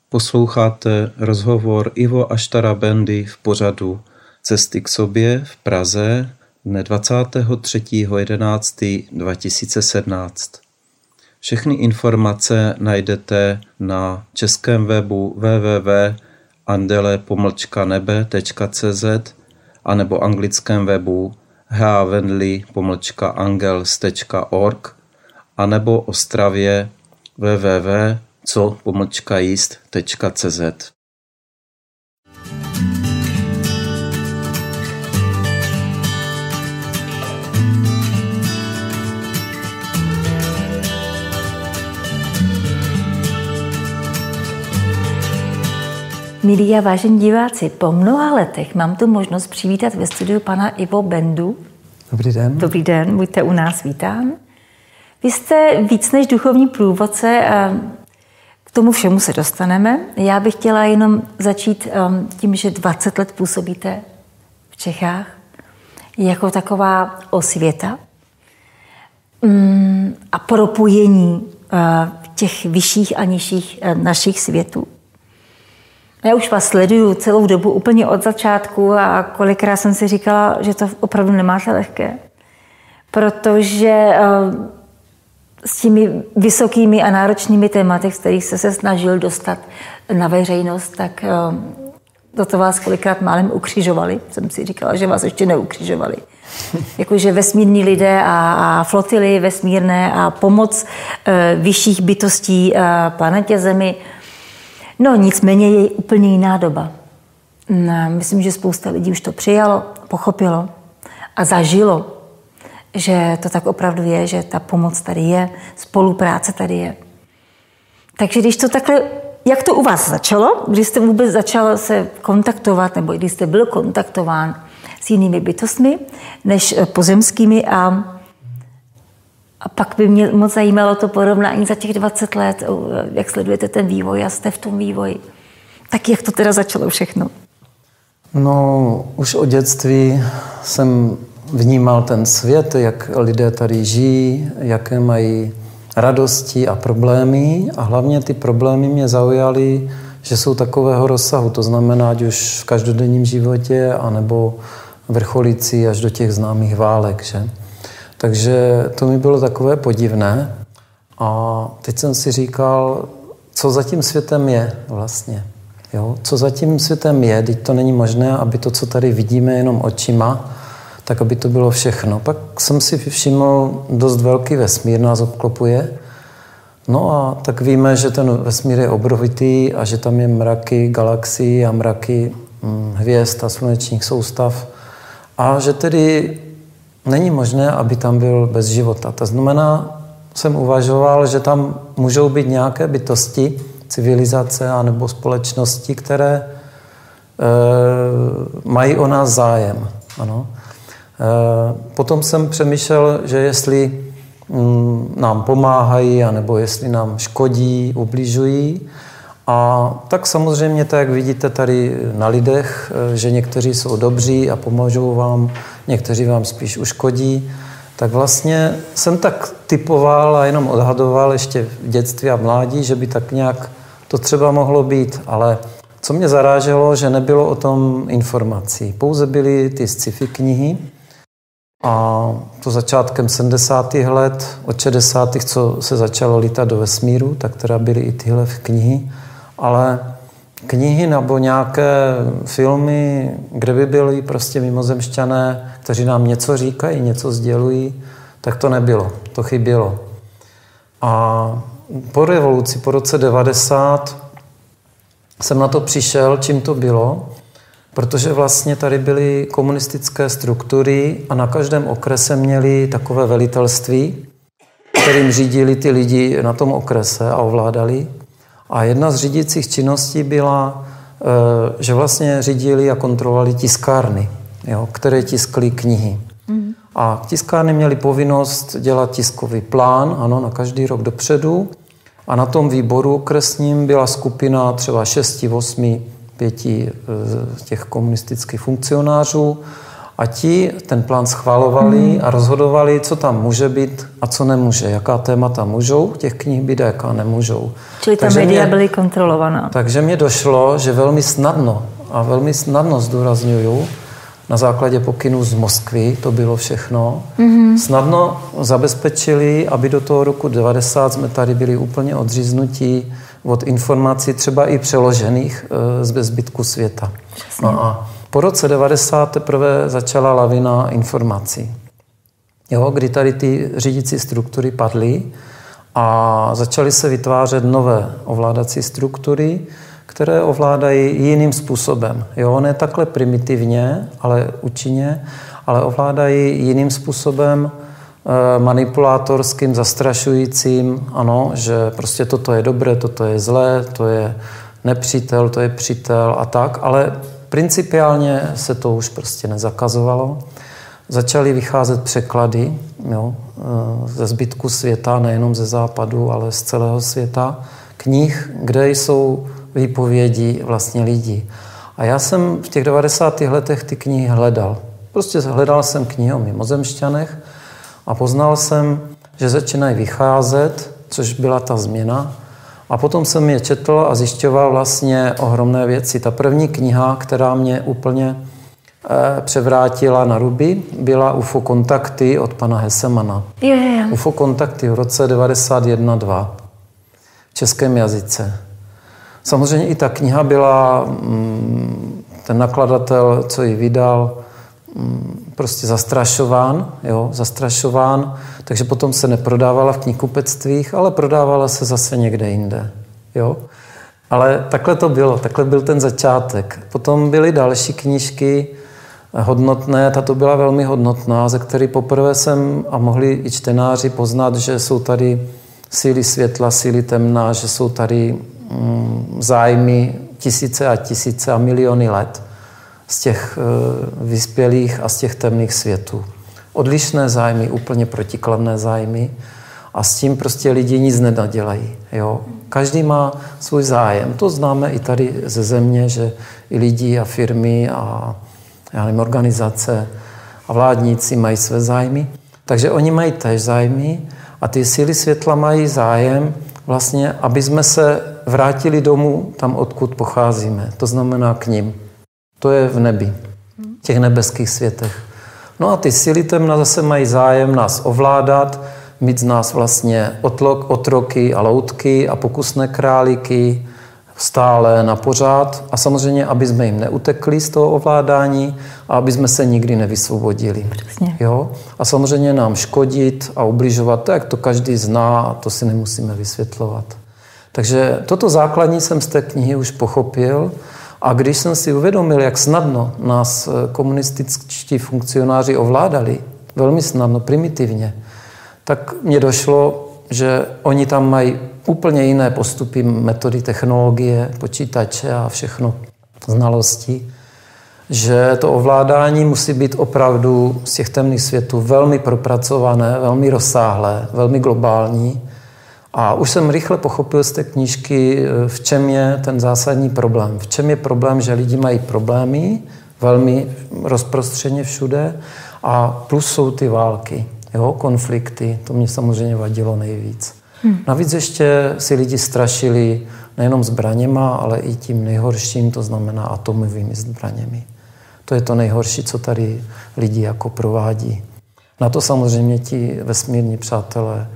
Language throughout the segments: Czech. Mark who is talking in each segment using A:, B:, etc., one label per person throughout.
A: Posloucháte rozhovor Ivo Aštara Bendy v pořadu Cesty k sobě v Praze dne 23.11.2017. Všechny informace najdete na českém webu www.andele-nebe.cz anebo anglickém webu havendley-angels.org anebo Ostravě www.co-jíst.cz.
B: Milí a vážení diváci, po mnoha letech mám tu možnost přivítat ve studiu pana Ivo Bendu.
C: Dobrý den.
B: Dobrý den, buďte u nás vítán. Vy jste víc než duchovní průvodce a k tomu všemu se dostaneme. Já bych chtěla jenom začít tím, že 20 let působíte v Čechách jako taková osvěta a propojení těch vyšších a nižších našich světů. Já už vás sleduju celou dobu úplně od začátku a kolikrát jsem si říkala, že to opravdu nemáte lehké. Protože s těmi vysokými a náročnými tématy, z kterých jste se snažil dostat na veřejnost, tak to vás kolikrát málem ukřižovali. Jsem si říkala, že vás ještě neukřižovali. Jakože vesmírní lidé a flotily vesmírné a pomoc vyšších bytostí planetě Zemi. No nicméně je úplně jiná doba. Myslím, že spousta lidí už to přijalo, pochopilo a zažilo, že to tak opravdu je, že ta pomoc tady je, spolupráce tady je. Takže když to takhle, jak to u vás začalo, když jste vůbec začal se kontaktovat, nebo když jste byl kontaktován s jinými bytostmi, než pozemskými a pak by mě moc zajímalo to porovnání za těch 20 let, jak sledujete ten vývoj a jste v tom vývoji. Tak jak to teda začalo všechno?
C: No, už od dětství jsem vnímal ten svět, jak lidé tady žijí, jaké mají radosti a problémy. A hlavně ty problémy mě zaujaly, že jsou takového rozsahu. To znamená, ať už v každodenním životě, anebo vrcholící až do těch známých válek, že? Takže to mi bylo takové podivné. A teď jsem si říkal, co za tím světem je vlastně. Jo? Co za tím světem je, teď to není možné, aby to, co tady vidíme jenom očima, tak aby to bylo všechno. Pak jsem si všiml, dost velký vesmír nás obklopuje. No a tak víme, že ten vesmír je obrovitý a že tam je mraky galaxií a mraky hvězd a slunečních soustav. A že tedy není možné, aby tam byl bez života. To znamená, jsem uvažoval, že tam můžou být nějaké bytosti, civilizace anebo společnosti, které mají o nás zájem. Ano. Potom jsem přemýšlel, že jestli nám pomáhají, anebo jestli nám škodí, ubližují. A tak samozřejmě, tak jak vidíte tady na lidech, že někteří jsou dobří a pomůžou vám, někteří vám spíš uškodí, tak vlastně jsem tak typoval a jenom odhadoval ještě v dětství a v mládí, že by tak nějak to třeba mohlo být. Ale co mě zaráželo, že nebylo o tom informací. Pouze byly ty sci-fi knihy a to začátkem 70. let, od 60. co se začalo lítat do vesmíru, tak teda byly i tyhle knihy. Ale knihy nebo nějaké filmy, kde by byli prostě mimozemšťané, kteří nám něco říkají, něco sdělují, tak to nebylo, to chybělo. A po revoluci, po roce 90, jsem na to přišel, čím to bylo, protože vlastně tady byly komunistické struktury a na každém okrese měli takové velitelství, kterým řídili ty lidi na tom okrese a ovládali. A jedna z řídících činností byla, že vlastně řídili a kontrolovali tiskárny, jo, které tiskly knihy. A tiskárny měly povinnost dělat tiskový plán, ano, na každý rok dopředu. A na tom výboru okresním byla skupina třeba 6, 8, 5 těch komunistických funkcionářů A ti ten plán schvalovali a rozhodovali, co tam může být a co nemůže, jaká témata můžou těch knih být a jaká nemůžou.
B: Čili ta média byly kontrolovaná.
C: Takže mě došlo, že velmi snadno zdůrazňuju, na základě pokynů z Moskvy, to bylo všechno, snadno zabezpečili, aby do toho roku 90 jsme tady byli úplně odříznutí od informací, třeba i přeložených ze zbytku světa. No a po roce 90 teprve začala lavina informací, kdy tady ty řídící struktury padly a začaly se vytvářet nové ovládací struktury, které ovládají jiným způsobem. Ne takhle primitivně, ale účinně, ale ovládají jiným způsobem, manipulátorským, zastrašujícím, ano, že prostě toto je dobré, toto je zlé, to je nepřítel, to je přítel a tak, ale principiálně se to už prostě nezakazovalo. Začaly vycházet překlady ze zbytku světa, nejenom ze západu, ale z celého světa, knih, kde jsou výpovědi vlastně lidí. A já jsem v těch 90. letech ty knihy hledal. Prostě hledal jsem knihy o mimozemšťanech a poznal jsem, že začínají vycházet, což byla ta změna. A potom jsem je četl a zjišťoval vlastně ohromné věci. Ta první kniha, která mě úplně převrátila na ruby, byla UFO kontakty od pana Hessemana. UFO kontakty v roce 91-2 v českém jazyce. Samozřejmě i ta kniha byla, ten nakladatel, co ji vydal, prostě zastrašován, takže potom se neprodávala v knihkupectvích, ale prodávala se zase někde jinde. Ale takhle to bylo, takhle byl ten začátek. Potom byly další knížky hodnotné, tato byla velmi hodnotná, ze které poprvé jsem a mohli i čtenáři poznat, že jsou tady síly světla, síly temna, že jsou tady zájmy tisíce a tisíce a miliony let z těch vyspělých a z těch temných světů. Odlišné zájmy, úplně protikladné zájmy a s tím prostě lidi nic nenadělají. Každý má svůj zájem. To známe i tady ze země, že i lidi a firmy a organizace a vládníci mají své zájmy. Takže oni mají též zájmy a ty síly světla mají zájem vlastně, aby jsme se vrátili domů tam, odkud pocházíme. To znamená k nim. To je v nebi, v těch nebeských světech. No a ty síly temna zase mají zájem nás ovládat, mít z nás vlastně otroky a loutky a pokusné králíky stále na pořád. A samozřejmě, aby jsme jim neutekli z toho ovládání a aby jsme se nikdy nevysvobodili.
B: Přesně.
C: A samozřejmě nám škodit a ubližovat, tak to každý zná a to si nemusíme vysvětlovat. Takže toto základní jsem z té knihy už pochopil a když jsem si uvědomil, jak snadno nás komunističtí funkcionáři ovládali, velmi snadno, primitivně, tak mně došlo, že oni tam mají úplně jiné postupy, metody, technologie, počítače a všechno znalosti, že to ovládání musí být opravdu z těch temných světů velmi propracované, velmi rozsáhlé, velmi globální. A už jsem rychle pochopil z té knížky, v čem je ten zásadní problém. V čem je problém, že lidi mají problémy, velmi rozprostřeně všude, a plus jsou ty války, konflikty, to mě samozřejmě vadilo nejvíc. Navíc ještě si lidi strašili nejenom zbraněma, ale i tím nejhorším, to znamená atomovými zbraněmi. To je to nejhorší, co tady lidi jako provádí. Na to samozřejmě ti vesmírní přátelé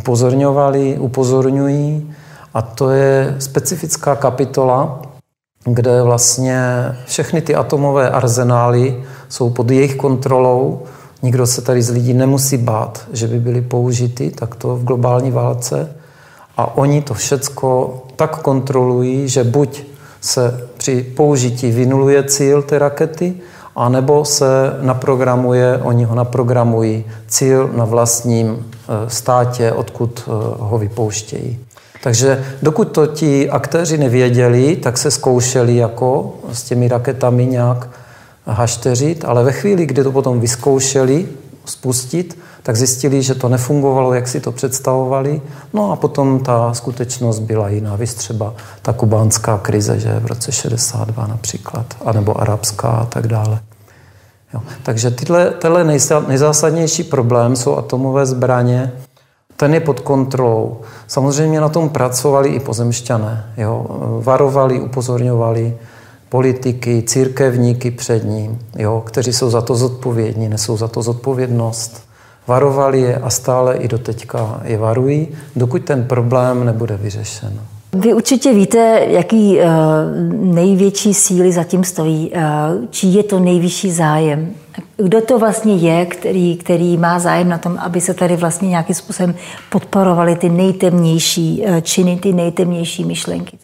C: upozorňují a to je specifická kapitola, kde vlastně všechny ty atomové arzenály jsou pod jejich kontrolou. Nikdo se tady z lidí nemusí bát, že by byly použity takto v globální válce. A oni to všecko tak kontrolují, že buď se při použití vynuluje cíl té rakety, anebo se naprogramuje, oni ho naprogramují, cíl na vlastním státě, odkud ho vypouštějí. Takže dokud to ti aktéři nevěděli, tak se zkoušeli jako s těmi raketami nějak hašteřit, ale ve chvíli, kdy to potom vyzkoušeli spustit, tak zjistili, že to nefungovalo, jak si to představovali. No a potom ta skutečnost byla jiná. Víš, třeba ta kubánská krize, že v roce 62 například, anebo arabská a tak dále. Jo. Takže tenhle nejzásadnější problém jsou atomové zbraně. Ten je pod kontrolou. Samozřejmě na tom pracovali i pozemšťané. Jo. Varovali, upozorňovali politiky, církevníky před ním, jo, kteří jsou za to zodpovědní, nesou za to zodpovědnost. Varovali je a stále i doteďka je varují, dokud ten problém nebude vyřešen.
B: Vy určitě víte, jaký největší síly zatím stojí, čí je to nejvyšší zájem. Kdo to vlastně je, který má zájem na tom, aby se tady vlastně nějakým způsobem podporovaly ty nejtemnější činy, ty nejtemnější myšlenky.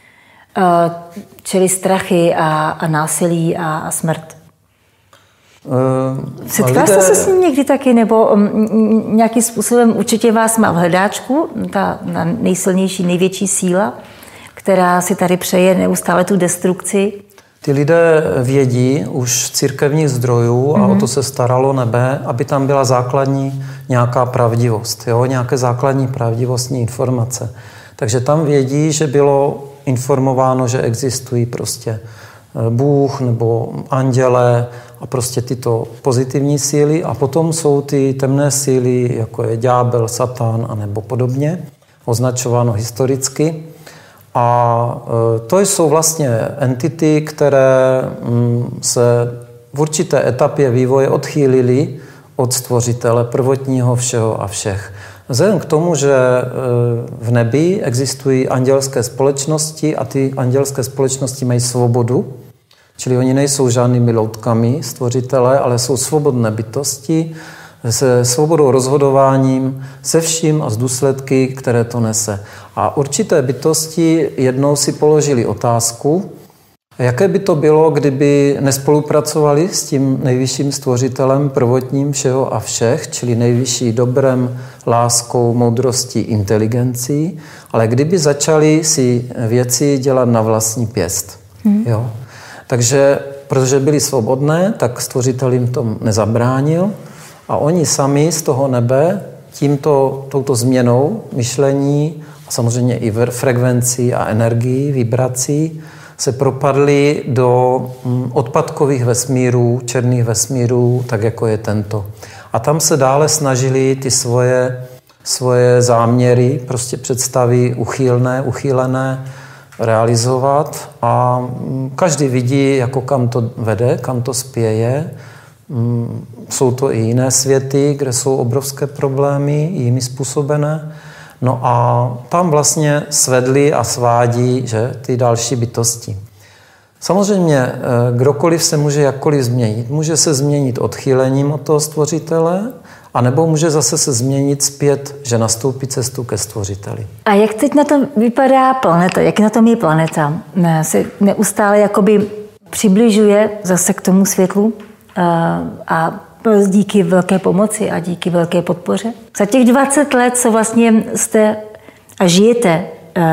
B: Čili strachy a násilí a smrt. Setkal jste se s ním někdy taky, nebo nějakým způsobem určitě vás má v hledáčku, ta nejsilnější, největší síla, která si tady přeje neustále tu destrukci?
C: Ty lidé vědí už z církevních zdrojů a o to se staralo nebe, aby tam byla základní nějaká pravdivost, jo? Nějaké základní pravdivostní informace. Takže tam vědí, že bylo informováno, že existují prostě Bůh nebo anděle a prostě tyto pozitivní síly a potom jsou ty temné síly, jako je ďábel, satan a nebo podobně, označováno historicky. A to jsou vlastně entity, které se v určité etapě vývoje odchýlily od stvořitele prvotního všeho a všech. Vzhledem k tomu, že v nebi existují andělské společnosti a ty andělské společnosti mají svobodu, čili oni nejsou žádnými loutkami stvořitele, ale jsou svobodné bytosti se svobodou rozhodováním, se vším a s důsledky, které to nese. A určité bytosti jednou si položili otázku, jaké by to bylo, kdyby nespolupracovali s tím nejvyšším stvořitelem prvotním všeho a všech, čili nejvyšší dobrem, láskou, moudrostí, inteligencí, ale kdyby začali si věci dělat na vlastní pěst. Jo? Takže, protože byli svobodné, tak stvořitel jim tom nezabránil a oni sami z toho nebe touto změnou myšlení a samozřejmě i frekvencí a energií, vibrací se propadli do odpadkových vesmírů, černých vesmírů, tak jako je tento. A tam se dále snažili ty svoje záměry, prostě představy uchýlené realizovat a každý vidí, jako kam to vede, kam to spěje. Jsou to i jiné světy, kde jsou obrovské problémy, jimi způsobené. No a tam vlastně svedli a svádí, že ty další bytosti. Samozřejmě kdokoliv se může jakkoliv změnit. Může se změnit odchýlením od toho stvořitele, anebo může zase se změnit zpět, že nastoupí cestu ke stvořiteli.
B: A jak teď na tom vypadá planeta? Jak na tom je planeta? Se neustále jakoby přibližuje zase k tomu světlu a díky velké pomoci a díky velké podpoře. Za těch 20 let, co vlastně jste a žijete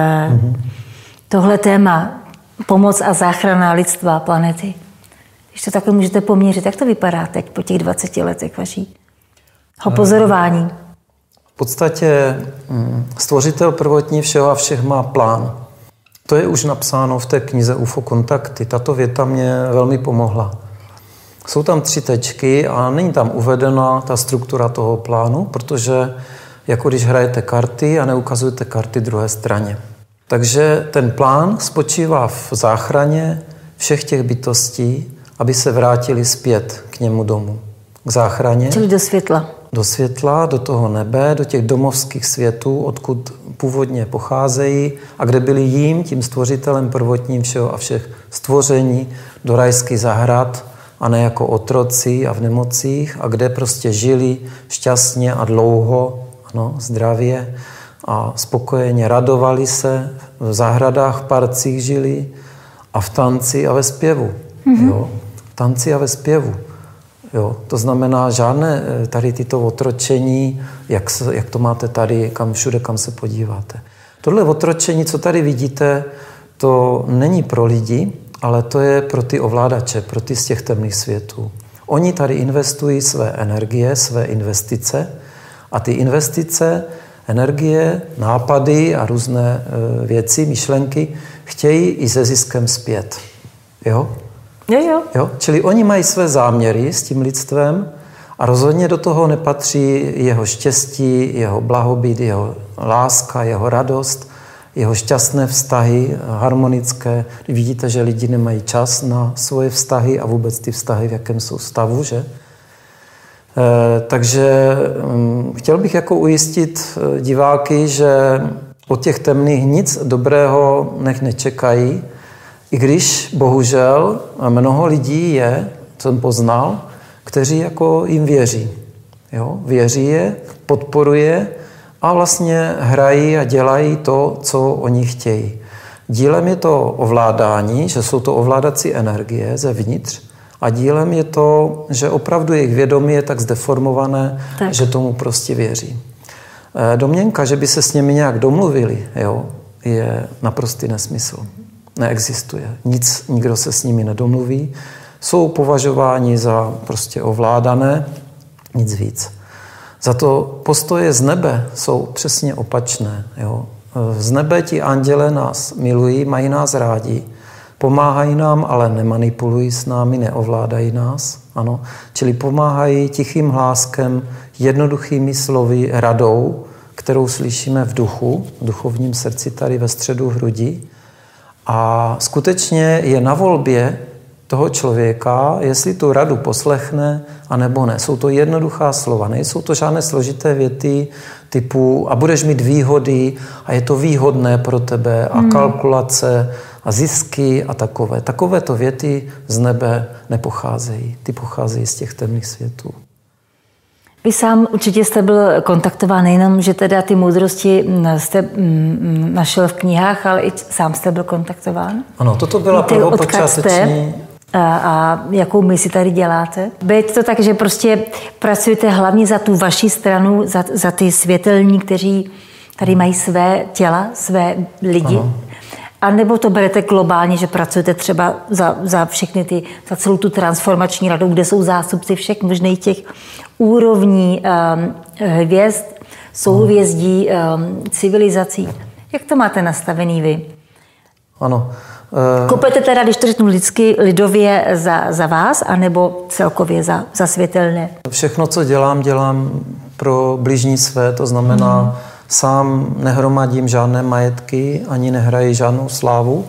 B: tohle téma pomoc a záchrana lidstva, planety, když to takhle můžete poměřit, jak to vypadá teď po těch 20 letech vašího pozorování?
C: V podstatě stvořitel prvotní všeho a všech má plán. To je už napsáno v té knize UFO kontakty. Tato věta mě velmi pomohla. Jsou tam 3 tečky a není tam uvedena ta struktura toho plánu, protože jako když hrajete karty a neukazujete karty druhé straně. Takže ten plán spočívá v záchraně všech těch bytostí, aby se vrátili zpět k němu domů. K záchraně.
B: Čili do světla.
C: Do světla, do toho nebe, do těch domovských světů, odkud původně pocházejí a kde byli jím, tím stvořitelem prvotním všeho a všech stvoření, do rajských zahrad, a ne jako otroci a v nemocích, a kde prostě žili šťastně a dlouho, ano, zdravě a spokojeně radovali se, v zahradách, v parcích žili a v tanci a ve zpěvu. Jo? V tanci a ve zpěvu. Jo? To znamená žádné tady tyto otročení, jak to máte tady, všude, kam se podíváte. Tohle otročení, co tady vidíte, to není pro lidi, ale to je pro ty ovládače, pro ty z těch temných světů. Oni tady investují své energie, své investice a ty investice, energie, nápady a různé věci, myšlenky chtějí i se ziskem zpět. Jo? Jo? Čili oni mají své záměry s tím lidstvem a rozhodně do toho nepatří jeho štěstí, jeho blahobyt, jeho láska, jeho radost, jeho šťastné vztahy, harmonické. Vidíte, že lidi nemají čas na svoje vztahy a vůbec ty vztahy, v jakém jsou stavu, že? Takže chtěl bych jako ujistit diváky, že od těch temných nic dobrého nech nečekají, i když bohužel mnoho lidí je, co jsem poznal, kteří jako jim věří. Jo? Věří je, podporuje a vlastně hrají a dělají to, co oni chtějí. Dílem je to ovládání, že jsou to ovládací energie zevnitř a dílem je to, že opravdu jejich vědomí je tak zdeformované, že tomu prostě věří. Domněnka, že by se s nimi nějak domluvili, jo, je naprostý nesmysl. Neexistuje. Nikdo se s nimi nedomluví. Jsou považováni za prostě ovládané, nic víc. Za to postoje z nebe jsou přesně opačné. Jo. Z nebe ti anděle nás milují, mají nás rádi, pomáhají nám, ale nemanipulují s námi, neovládají nás. Ano. Čili pomáhají tichým hláskem, jednoduchými slovy, radou, kterou slyšíme v duchu, v duchovním srdci tady ve středu hrudi. A skutečně je na volbě toho člověka, jestli tu radu poslechne, anebo ne. Jsou to jednoduchá slova, nejsou to žádné složité věty typu a budeš mít výhody a je to výhodné pro tebe a kalkulace a zisky a takové. Takovéto věty z nebe nepocházejí. Ty pocházejí z těch temných světů.
B: Vy sám určitě jste byl kontaktován nejenom, že teda ty moudrosti jste našel v knihách, ale i sám jste byl kontaktován.
C: Ano, toto byla prvopočáteční.
B: A jakou misi tady děláte? Bylo to tak, že prostě pracujete hlavně za tu vaši stranu, za ty světelní, kteří tady mají své těla, své lidi? Ano. A nebo to berete globálně, že pracujete třeba za všechny za celou tu transformační radu, kde jsou zástupci všech možných těch úrovní hvězd, souhvězdí, civilizací. Jak to máte nastavený vy?
C: Ano.
B: Kopete teda, když to řeknu lidsky, lidově za vás, anebo celkově za světelné?
C: Všechno, co dělám pro bližní své, to znamená, sám nehromadím žádné majetky, ani nehraji žádnou slávu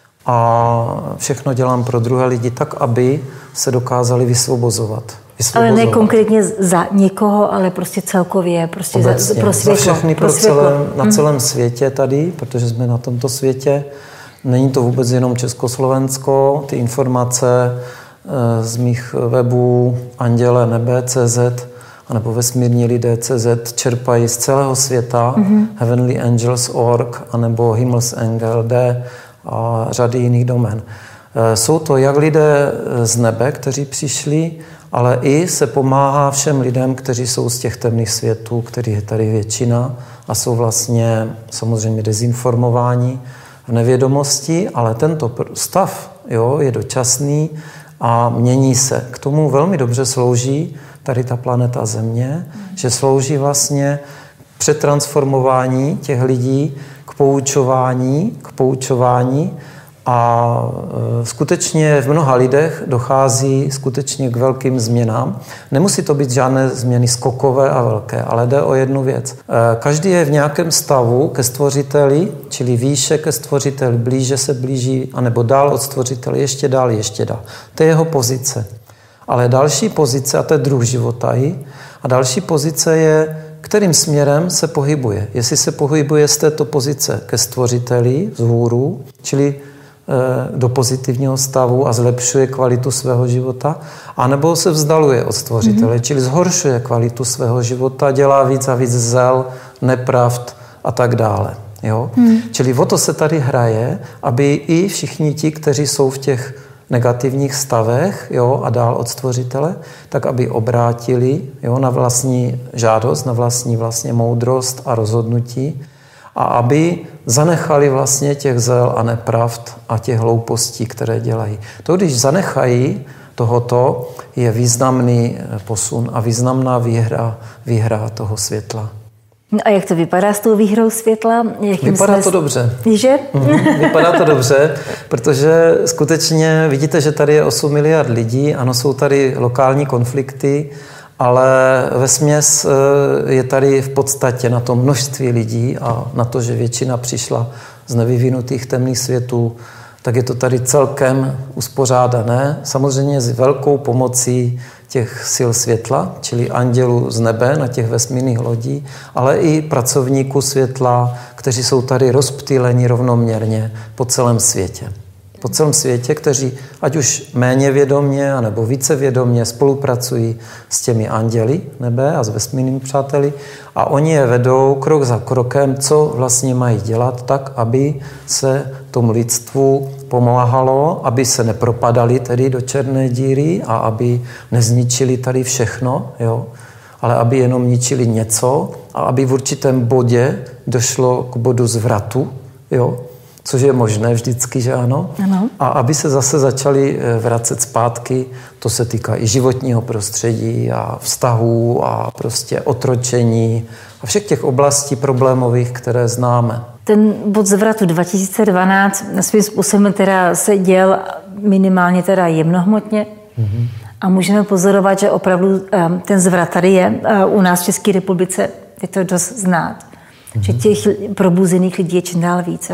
C: a všechno dělám pro druhé lidi tak, aby se dokázali vysvobozovat.
B: Ale ne konkrétně za někoho, ale prostě celkově, prostě
C: obecně,
B: pro světlo.
C: Za všechny, na celém světě tady, protože jsme na tomto světě. Není to vůbec jenom Československo, ty informace z mých webů Anděle nebe.cz anebo vesmírní lidé.cz čerpají z celého světa, heavenlyangels.org anebo Himmelsengel.de a řady jiných domén. Jsou to jak lidé z nebe, kteří přišli, ale i se pomáhá všem lidem, kteří jsou z těch temných světů, kterých je tady většina a jsou vlastně samozřejmě dezinformováni v nevědomosti, ale tento stav je dočasný a mění se. K tomu velmi dobře slouží tady ta planeta Země, že slouží vlastně přetransformování těch lidí k poučování a skutečně v mnoha lidech dochází skutečně k velkým změnám. Nemusí to být žádné změny skokové a velké, ale jde o jednu věc. Každý je v nějakém stavu ke stvořiteli, čili výše ke stvořiteli, blíže se blíží, anebo dál od stvořitele, ještě dál. To je jeho pozice. Ale další pozice, a to je druh života, a další pozice je, kterým směrem se pohybuje. Jestli se pohybuje z této pozice ke stvořiteli vzhůru, čili do pozitivního stavu a zlepšuje kvalitu svého života, anebo se vzdaluje od stvořitele, čili zhoršuje kvalitu svého života, dělá víc a víc zel, nepravd a tak dále. Jo? Čili o to se tady hraje, aby i všichni ti, kteří jsou v těch negativních stavech a dál od stvořitele, tak aby obrátili na vlastní žádost, na vlastní vlastně moudrost a rozhodnutí a aby zanechali vlastně těch zel a nepravd a těch hloupostí, které dělají. To, když zanechají tohoto, je významný posun a významná výhra toho světla.
B: No a jak to vypadá s tou výhrou světla?
C: Vypadá to dobře.
B: Že?
C: Vypadá to dobře, protože skutečně vidíte, že tady je 8 miliard lidí, ano, jsou tady lokální konflikty, ale vesměs je tady v podstatě na to množství lidí a na to, že většina přišla z nevyvinutých temných světů, tak je to tady celkem uspořádané. Samozřejmě s velkou pomocí těch sil světla, čili andělů z nebe na těch vesmírných lodí, ale i pracovníků světla, kteří jsou tady rozptýleni rovnoměrně po celém světě. Po celém světě, kteří ať už méně vědomě, anebo více vědomě spolupracují s těmi anděli nebe a s vesmírnými přáteli a oni je vedou krok za krokem, co vlastně mají dělat tak, aby se tomu lidstvu pomáhalo, aby se nepropadali tedy do černé díry a aby nezničili tady všechno, jo? Ale aby jenom ničili něco a aby v určitém bodě došlo k bodu zvratu, jo? Což je možné vždycky, že ano?
B: Ano.
C: A aby se zase začali vracet zpátky, to se týká i životního prostředí a vztahů a prostě otročení a všech těch oblastí problémových, které známe.
B: Ten bod zvratu 2012 svým způsobem teda se děl minimálně teda jemnohmotně a můžeme pozorovat, že opravdu ten zvrat tady je. U nás v České republice je to dost znát, že těch probuzených lidí je čím dál víc.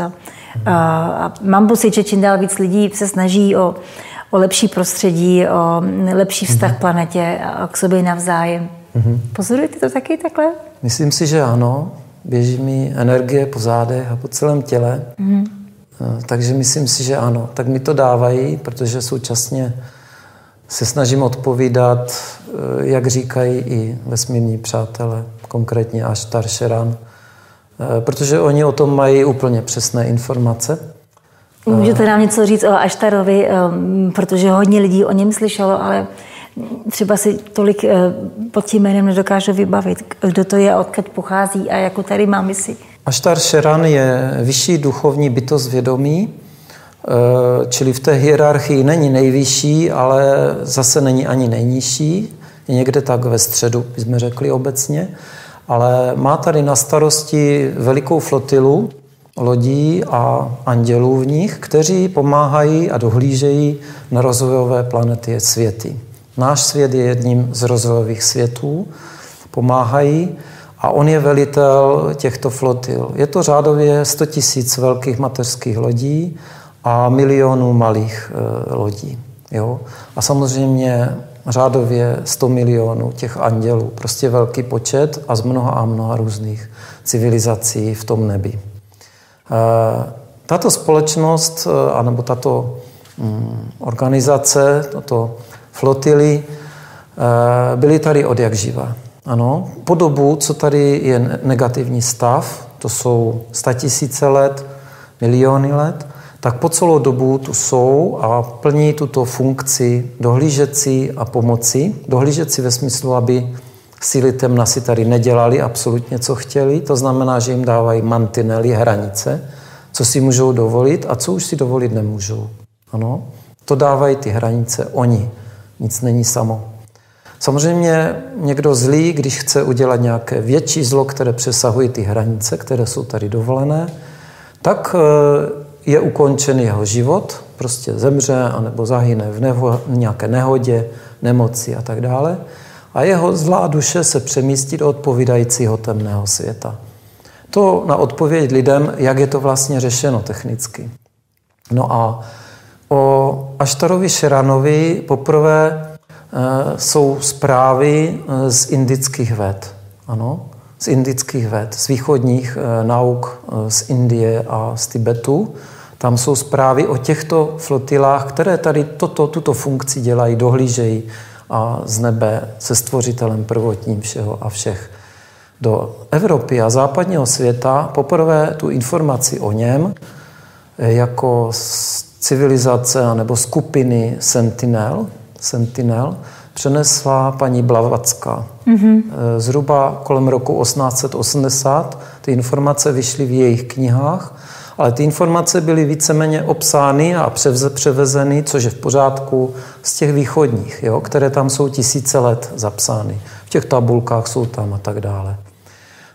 B: A mám pocit, že čím dál víc lidí se snaží o lepší prostředí, o lepší vztah k planetě a k sobě navzájem. Pozorujete to taky takhle?
C: Myslím si, že ano. Běží mi energie po zádech a po celém těle. Takže myslím si, že ano. Tak mi to dávají, protože současně se snažím odpovídat, jak říkají i vesmírní přátelé, konkrétně Ashtar Sheran, protože oni o tom mají úplně přesné informace.
B: Můžete nám něco říct o Ashtarovi, protože hodně lidí o něm slyšelo, ale třeba si tolik pod tím jménem nedokážu vybavit. Kdo to je, odkud pochází a jakou tady má misi?
C: Ashtar Sheran je vyšší duchovní bytost vědomí, čili v té hierarchii není nejvyšší, ale zase není ani nejnižší. Je někde tak ve středu, bychom řekli obecně. Ale má tady na starosti velikou flotilu lodí a andělů v nich, kteří pomáhají a dohlížejí na rozvojové planety světy. Náš svět je jedním z rozvojových světů, pomáhají a on je velitel těchto flotil. Je to řádově 100 000 velkých mateřských lodí a milionů malých lodí. Jo? A samozřejmě řádově 100 milionů těch andělů. Prostě velký počet a z mnoha a mnoha různých civilizací v tom nebi. Tato společnost, anebo tato organizace, tato flotily, byly tady od jak živa. Ano, po dobu, co tady je negativní stav, to jsou 100 000 let, miliony let, tak po celou dobu tu jsou a plní tuto funkci dohlížecí a pomoci. Dohlížecí ve smyslu, aby síly temna si tady nedělali absolutně, co chtěli. To znamená, že jim dávají mantinely, hranice, co si můžou dovolit a co už si dovolit nemůžou. Ano, to dávají ty hranice oni. Nic není samo. Samozřejmě někdo zlý, když chce udělat nějaké větší zlo, které přesahují ty hranice, které jsou tady dovolené, tak je ukončen jeho život, prostě zemře anebo zahyne v nějaké nehodě, nemoci a tak dále. A jeho zlá duše se přemístí do odpovídajícího temného světa. To na odpověď lidem, jak je to vlastně řešeno technicky. No a o Ashtarovi Sheranovi poprvé jsou zprávy z indických ved. Ano, z indických ved, z východních nauk z Indie a z Tibetu. Tam jsou zprávy o těchto flotilách, které tady tuto funkci dělají, dohlížejí a z nebe se stvořitelem prvotním všeho a všech. Do Evropy a západního světa poprvé tu informaci o něm jako civilizace nebo skupiny Sentinel přenesla paní Blavacká. Zhruba kolem roku 1880 ty informace vyšly v jejich knihách, ale ty informace byly víceméně obsány a převezeny, což je v pořádku, z těch východních, jo, které tam jsou tisíce let zapsány. V těch tabulkách jsou tam a tak dále.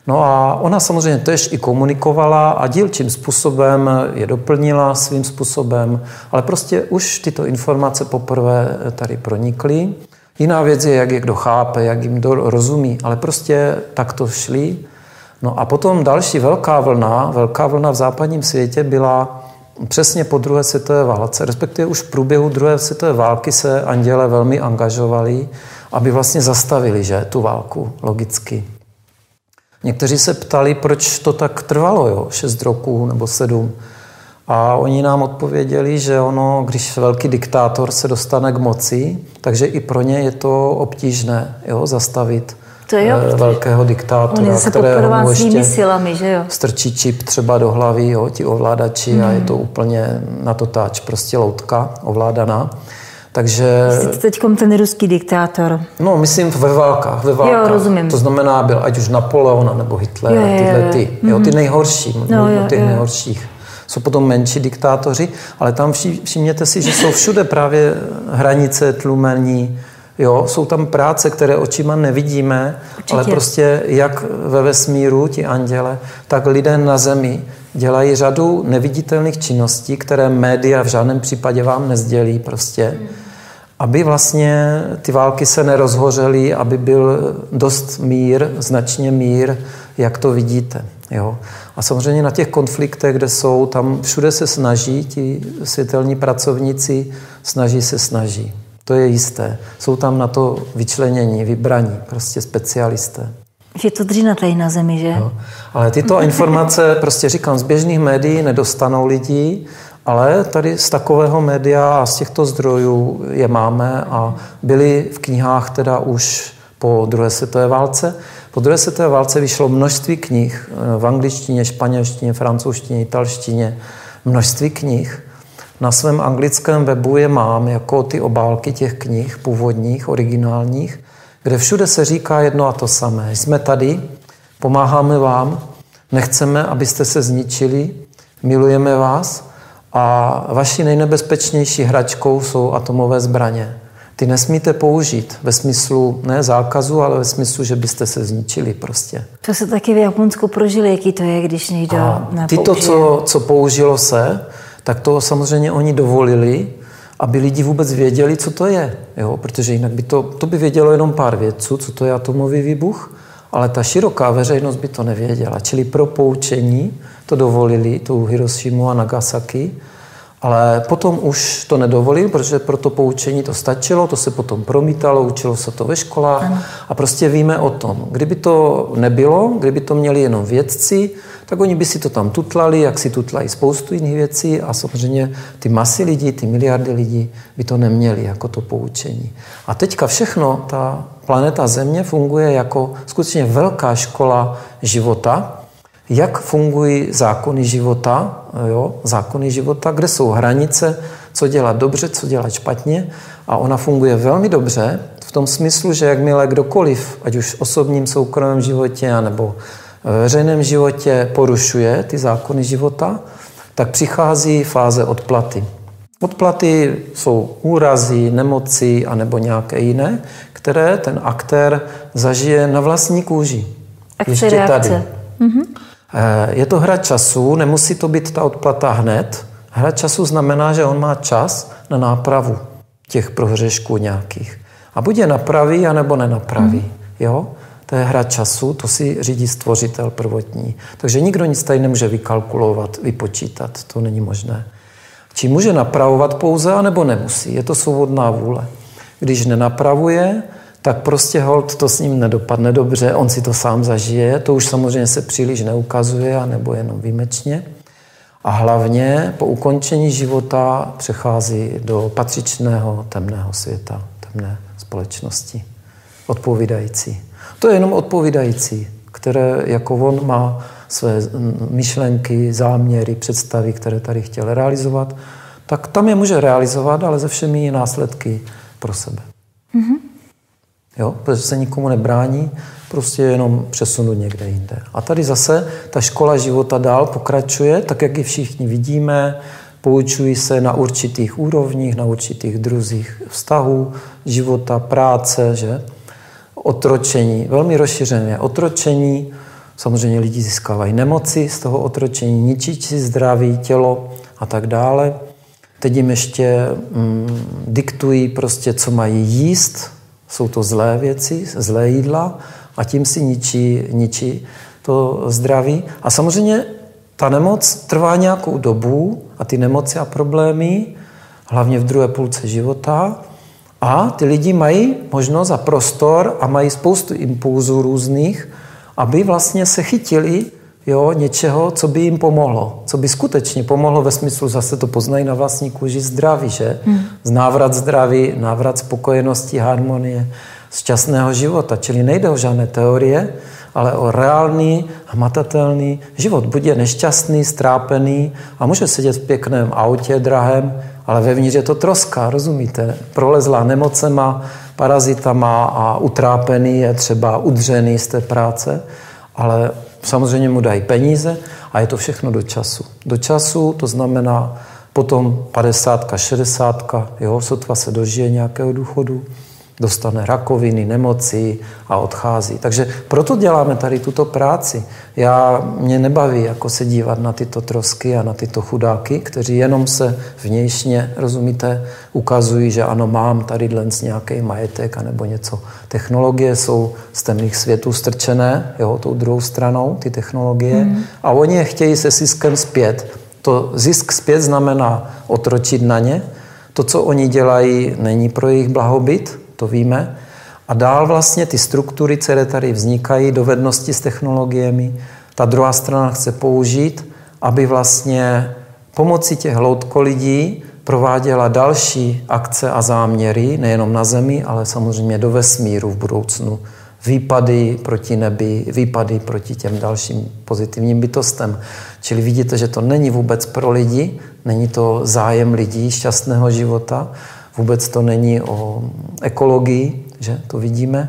C: No a ona samozřejmě tež i komunikovala a dílčím způsobem je doplnila svým způsobem, ale prostě už tyto informace poprvé tady pronikly. Jiná věc je, jak je kdo chápe, jak jim kdo rozumí, ale prostě tak to šli. No a potom další velká vlna v západním světě byla přesně po druhé světové válce, respektive už v průběhu druhé světové války se anděle velmi angažovali, aby vlastně zastavili, že, tu válku, logicky. Někteří se ptali, proč to tak trvalo, 6 roků nebo 7. A oni nám odpověděli, že ono, když velký diktátor se dostane k moci, takže i pro ně je to obtížné, zastavit velkého diktátora, kterého mu ještě
B: silami, že jo?
C: strčí čip třeba do hlavy, ti ovládači a je to úplně na to táč, prostě loutka ovládaná. Takže...
B: Teďkom ten ruský diktátor.
C: No, myslím ve válkách.
B: Jo, rozumím.
C: To znamená, byl ať už Napoleon nebo Hitler, ty nejhorší, nejhorších. Jsou potom menší diktátoři, ale tam všimněte si, že jsou všude právě hranice, tlumení, jsou tam práce, které očima nevidíme, určitě. Ale prostě jak ve vesmíru ti anděle, tak lidé na zemi dělají řadu neviditelných činností, které média v žádném případě vám nezdělí prostě, aby vlastně ty války se nerozhořely, aby byl dost mír, značně mír, jak to vidíte. Jo. A samozřejmě na těch konfliktech, kde jsou, tam všude se snaží, ti světelní pracovníci snaží. To je jisté. Jsou tam na to vyčlenění, vybraní, prostě specialisté.
B: Je to dřina tady na zemi, že?
C: Jo. Ale tyto informace, prostě říkám, z běžných médií nedostanou lidi, ale tady z takového média a z těchto zdrojů je máme a byly v knihách teda už po druhé světové válce. Po druhé světové válce vyšlo množství knih v angličtině, španělštině, francouzštině, italštině, množství knih. Na svém anglickém webu je mám jako ty obálky těch knih původních, originálních, kde všude se říká jedno a to samé. Jsme tady, pomáháme vám, nechceme, abyste se zničili, milujeme vás a vaší nejnebezpečnější hračkou jsou atomové zbraně. Ty nesmíte použít ve smyslu ne zákazu, ale ve smyslu, že byste se zničili prostě.
B: To se taky v Japonsku prožili, jaký to je, když někdo
C: tyto, co použilo se, tak to samozřejmě oni dovolili, aby lidi vůbec věděli, co to je. Jo? Protože jinak by to by vědělo jenom pár vědců, co to je atomový výbuch, ale ta široká veřejnost by to nevěděla. Čili pro poučení to dovolili, tu Hirošimu a Nagasaki, ale potom už to nedovolili, protože pro to poučení to stačilo, to se potom promítalo, učilo se to ve školách a prostě víme o tom. Kdyby to nebylo, kdyby to měli jenom vědci, tak oni by si to tam tutlali, jak si tutlají spoustu jiných věcí a samozřejmě ty masy lidí, ty miliardy lidí by to neměli jako to poučení. A teďka všechno, ta planeta Země funguje jako skutečně velká škola života. Jak fungují zákony života, zákony života, kde jsou hranice, co dělat dobře, co dělat špatně. A ona funguje velmi dobře v tom smyslu, že jakmile kdokoliv, ať už v osobním soukromém životě, anebo ve veřejném životě porušuje ty zákony života, tak přichází fáze odplaty. Odplaty jsou úrazy, nemoci anebo nějaké jiné, které ten aktér zažije na vlastní kůži.
B: Ještě tady.
C: Je to hra času, nemusí to být ta odplata hned. Hra času znamená, že on má čas na nápravu těch prohřešků nějakých. A buď je napraví, anebo nenapraví. Jo? To je hra času, to si řídí stvořitel prvotní. Takže nikdo nic tady nemůže vykalkulovat, vypočítat, to není možné. Či může napravovat pouze, anebo nemusí. Je to svobodná vůle. Když nenapravuje, tak prostě holt to s ním nedopadne dobře, on si to sám zažije, to už samozřejmě se příliš neukazuje, anebo jenom výjimečně. A hlavně po ukončení života přechází do patřičného temného světa, temné společnosti. Odpovídající. To je jenom odpovídající, které jako on má své myšlenky, záměry, představy, které tady chtěl realizovat, tak tam je může realizovat, ale se všemi následky pro sebe. Jo, protože se nikomu nebrání, prostě jenom přesunout někde jinde. A tady zase ta škola života dál pokračuje, tak jak ji všichni vidíme, poučují se na určitých úrovních, na určitých druzích vztahů, života, práce, že? Otročení, velmi rozšířené otročení, Samozřejmě lidi získávají nemoci z toho otročení, ničí si zdraví, tělo a tak dále. Teď jim ještě diktují prostě, co mají jíst. Jsou to zlé věci, zlé jídla a tím si ničí to zdraví. A samozřejmě ta nemoc trvá nějakou dobu a ty nemoci a problémy, hlavně v druhé půlce života, a ty lidi mají možnost a prostor a mají spoustu impulzů různých, aby vlastně se chytili něčeho, co by jim pomohlo. Co by skutečně pomohlo ve smyslu, zase to poznají na vlastní kůži, zdraví, že? Návrat zdraví, návrat spokojenosti, harmonie, šťastného života. Čili nejde o žádné teorie, ale o reálný, hmatatelný život. Buď je nešťastný, strápený a může sedět v pěkném autě drahém, ale vevnitř je to troska, rozumíte? Prolezlá nemocema, parazitama a utrápený je třeba udřený z té práce, ale samozřejmě mu dají peníze a je to všechno do času. Do času to znamená potom 50, 60, sotva se dožije nějakého důchodu, dostane rakoviny, nemoci a odchází. Takže proto děláme tady tuto práci. Mě nebaví jako se dívat na tyto trosky a na tyto chudáky, kteří jenom se vnějšně, rozumíte, ukazují, že ano, mám tady dnes nějaký majetek anebo něco. Technologie jsou z temných světů strčené, tou druhou stranou, ty technologie, a oni je chtějí se ziskem zpět. To zisk zpět znamená otročit na ně. To, co oni dělají, není pro jejich blahobyt, to víme. A dál vlastně ty struktury, které tady vznikají, dovednosti s technologiemi, ta druhá strana chce použít, aby vlastně pomocí těch loutkolidí prováděla další akce a záměry, nejenom na Zemi, ale samozřejmě do vesmíru v budoucnu. Výpady proti nebi, výpady proti těm dalším pozitivním bytostem. Čili vidíte, že to není vůbec pro lidi, není to zájem lidí, šťastného života, vůbec to není o ekologii, že to vidíme,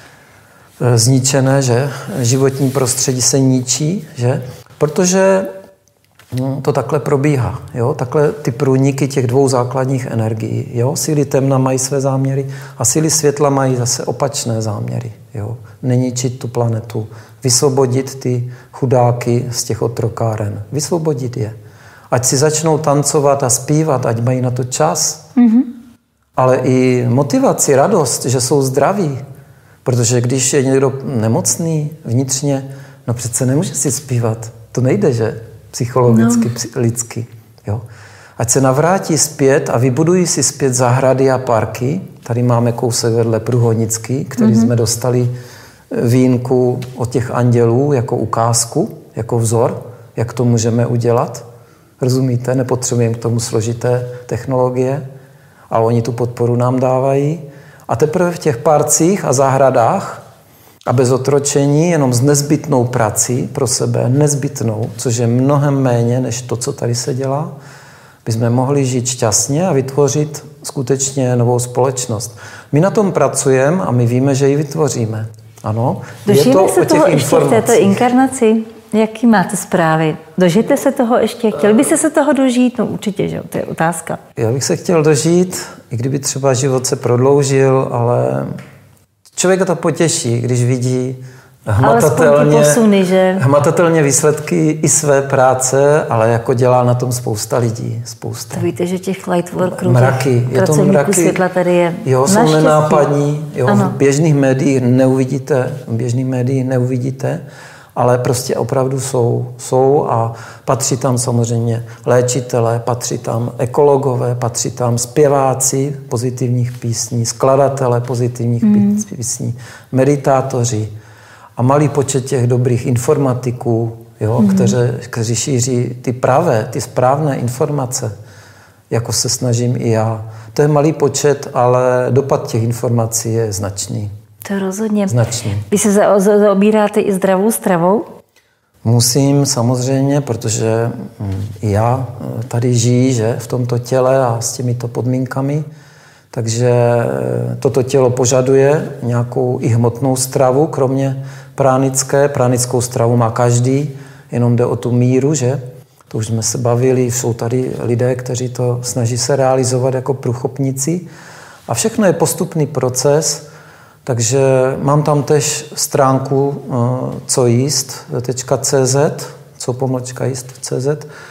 C: zničené, že životní prostředí se ničí, že? Protože to takhle probíhá. Takhle ty průniky těch dvou základních energií. Síly temna mají své záměry a síly světla mají zase opačné záměry. Neničit tu planetu, vysvobodit ty chudáky z těch otrokáren, vysvobodit je. Ať si začnou tancovat a zpívat, ať mají na to čas, ale i motivaci, radost, že jsou zdraví. Protože když je někdo nemocný vnitřně, no přece nemůže si zpívat. To nejde, že? Psychologicky, lidsky. Ať se navrátí zpět a vybudují si zpět zahrady a parky. Tady máme kousek vedle Průhonický, který jsme dostali výjimku od těch andělů jako ukázku, jako vzor, jak to můžeme udělat. Rozumíte? Nepotřebujeme k tomu složité technologie, ale oni tu podporu nám dávají. A teprve v těch parcích a zahradách a bez otročení, jenom s nezbytnou prací pro sebe, nezbytnou, což je mnohem méně než to, co tady se dělá, bychom mohli žít šťastně a vytvořit skutečně novou společnost. My na tom pracujeme a my víme, že ji vytvoříme. Ano,
B: dožijeme je to se o těch toho ještě v této inkarnaci? Jaký máte zprávy? Dožijete se toho ještě? Chtěl byste se toho dožít? No určitě, že? To je otázka.
C: Já bych se chtěl dožít, i kdyby třeba život se prodloužil, ale člověka to potěší, když vidí hmatatelně výsledky i své práce, ale jako dělá na tom spousta lidí. Spousta.
B: To víte, že těch lightworkerů,
C: mraky, je to mraky,
B: světla tady je.
C: Jsou nenápadní, v běžných médiích neuvidíte, ale prostě opravdu jsou a patří tam samozřejmě léčitelé, patří tam ekologové, patří tam zpěváci pozitivních písní, skladatelé pozitivních písní, meditátoři a malý počet těch dobrých informatiků, kteří šíří ty správné informace, jako se snažím i já. To je malý počet, ale dopad těch informací je značný.
B: To rozhodně.
C: Značný.
B: Vy se zaobíráte i zdravou stravou?
C: Musím samozřejmě, protože já tady žiji, že, v tomto těle a s těmito podmínkami, takže toto tělo požaduje nějakou i hmotnou stravu, kromě pránické. Pránickou stravu má každý, jenom jde o tu míru, že? To už jsme se bavili, jsou tady lidé, kteří to snaží se realizovat jako průchopníci. A všechno je postupný proces, Takže mám tam tež stránku cojíst.cz, co-jíst.cz,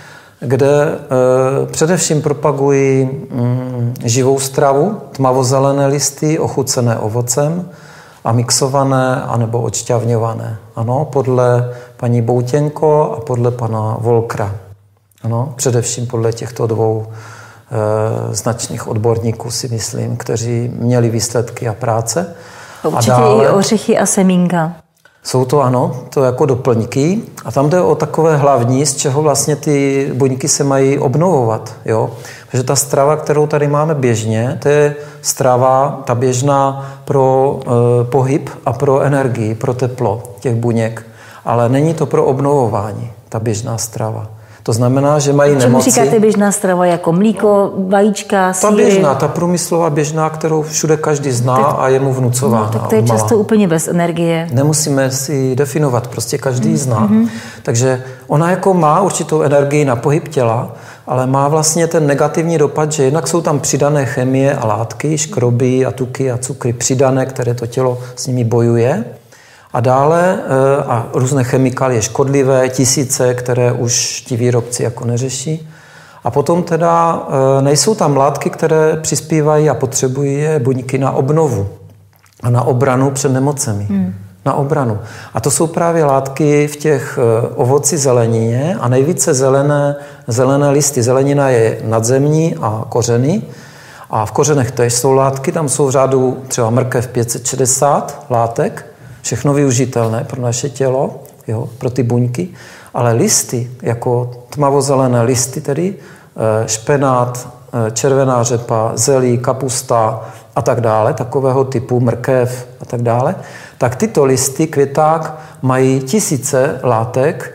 C: kde především propaguji živou stravu, tmavozelené listy, ochucené ovocem a mixované anebo odšťavňované. Ano, podle paní Boutěnko a podle pana Volkra. Ano, především podle těchto dvou značných odborníků, si myslím, kteří měli výsledky a práce.
B: Určitě a dále, i ořechy a semínka.
C: Jsou to, ano, to jako doplňky. A tam jde o takové hlavní, z čeho vlastně ty buňky se mají obnovovat. Jo? Protože ta strava, kterou tady máme běžně, to je strava, ta běžná pro pohyb a pro energii, pro teplo těch buněk. Ale není to pro obnovování, ta běžná strava. To znamená, že mají nemoci.
B: Čemu říkáte běžná strava? Jako mlíko, vajíčka, sýry?
C: Ta běžná, ta průmyslová běžná, kterou všude každý zná a je mu vnucována.
B: No, tak to je často úplně bez energie.
C: Nemusíme si definovat, prostě každý zná. Takže ona jako má určitou energii na pohyb těla, ale má vlastně ten negativní dopad, že jednak jsou tam přidané chemie a látky, škroby a tuky a cukry přidané, které to tělo s nimi bojuje. A dále a různé chemikálie škodlivé, tisíce, které už ti výrobci jako neřeší. A potom teda nejsou tam látky, které přispívají a potřebují je buňky na obnovu a na obranu před nemocemi. Na obranu. A to jsou právě látky v těch ovoci zelenině a nejvíce zelené listy. Zelenina je nadzemní a kořeny. A v kořenech též jsou látky, tam jsou v řádu třeba mrkev 560 látek, všechno využitelné pro naše tělo, jo, pro ty buňky, ale listy, jako tmavozelené listy, tedy špenát, červená řepa, zelí, kapusta a tak dále, takového typu mrkev a tak dále, tak tyto listy, květák, mají tisíce látek,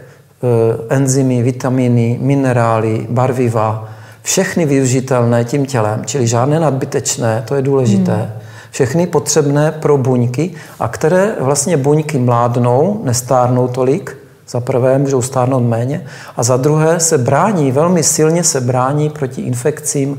C: enzymy, vitaminy, minerály, barviva, všechny využitelné tím tělem, čili žádné nadbytečné, to je důležité. Všechny potřebné pro buňky, a které vlastně buňky mládnou, nestárnou tolik, za prvé můžou stárnout méně, a za druhé se brání, velmi silně se brání proti infekcím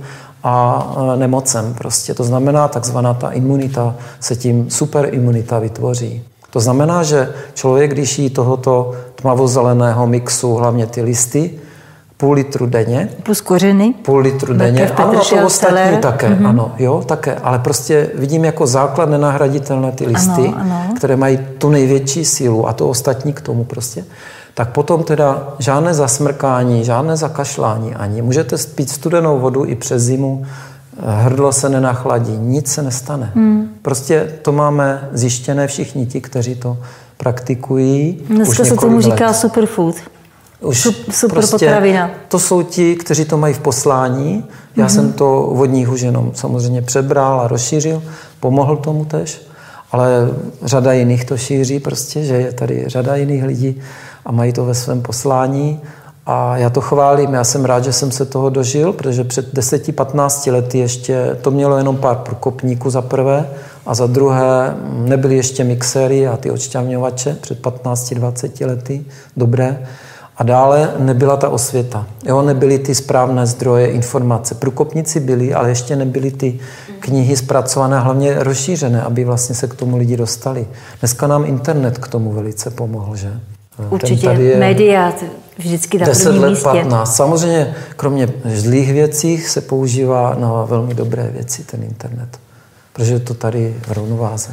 C: a nemocem. Prostě to znamená, takzvaná ta imunita se tím superimunita vytvoří. To znamená, že člověk, když jí tohoto tmavozeleného mixu, hlavně ty listy, půl litru denně.
B: Plus kořeny.
C: Půl litru denně. Ano, to ostatní také. Ano, jo, také. Ale prostě vidím jako základ nenahraditelné ty listy, ano. Které mají tu největší sílu a to ostatní k tomu prostě. Tak potom teda žádné zasmrkání, žádné zakašlání ani. Můžete pít studenou vodu i přes zimu, hrdlo se nenachladí, nic se nestane. Prostě to máme zjištěné všichni ti, kteří to praktikují.
B: Dneska se tomu říká superfood.
C: Už
B: super
C: prostě
B: potravina.
C: To jsou ti, kteří to mají v poslání. Já jsem to od nich už jenom samozřejmě přebral a rozšířil. Pomohl tomu tež. Ale řada jiných to šíří prostě, že je tady řada jiných lidí a mají to ve svém poslání. A já to chválím. Já jsem rád, že jsem se toho dožil, protože před 10-15 lety ještě to mělo jenom pár průkopníků za prvé a za druhé nebyly ještě mixéry a ty odšťavňovače před 15-20 lety dobré. A dále nebyla ta osvěta. Jo, nebyly ty správné zdroje informace. Průkopníci byli, ale ještě nebyly ty knihy zpracované, hlavně rozšířené, aby vlastně se k tomu lidi dostali. Dneska nám internet k tomu velice pomohl, že?
B: Určitě, média vždycky na prvním místě.
C: 10 let, 15. Samozřejmě, kromě zlých věcí se používá na velmi dobré věci ten internet. Protože je to tady v rovnováze.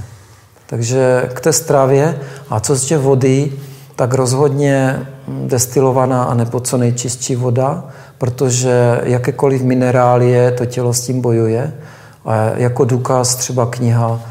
C: Takže k té stravě a co z vody, tak rozhodně destilovaná a nebo co nejčistší voda, protože jakékoliv minerálie to tělo s tím bojuje. A jako důkaz třeba kniha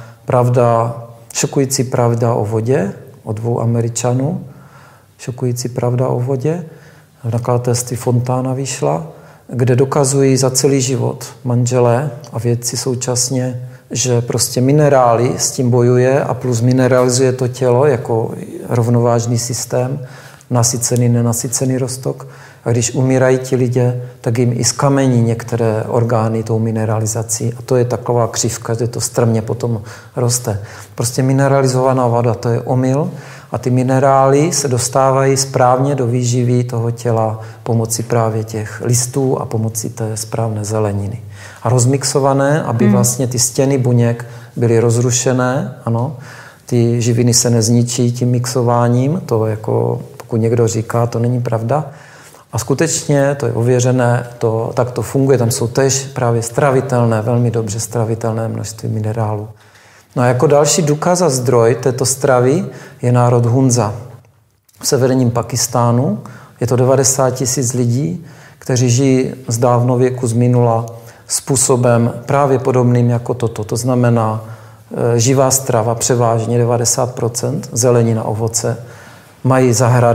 C: Šokující pravda o vodě od 2 Američanů. Šokující pravda o vodě. V nakladatelství Fontána vyšla, kde dokazují za celý život manželé a vědci současně, že prostě minerály s tím bojuje a plus mineralizuje to tělo jako rovnovážný systém, nasycený, nenasycený roztok. A když umírají ti lidé, tak jim i zkamení některé orgány tou mineralizací. A to je taková křivka, že to strmě potom roste. Prostě mineralizovaná voda, to je omyl. A ty minerály se dostávají správně do výživy toho těla pomocí právě těch listů a pomocí té správné zeleniny. A rozmixované, aby vlastně ty stěny buněk byly rozrušené, ano, ty živiny se nezničí tím mixováním, to jako, pokud někdo říká, to není pravda. A skutečně, to je ověřené, tak to funguje, tam jsou též právě stravitelné, velmi dobře stravitelné množství minerálů. No a jako další důkaz a zdroj této stravy je národ Hunza. V severním Pakistánu je to 90 000 lidí, kteří žijí z dávnověku, z minula, způsobem právě podobným jako toto. To znamená živá strava, převážně 90%, zelenina, ovoce. Mají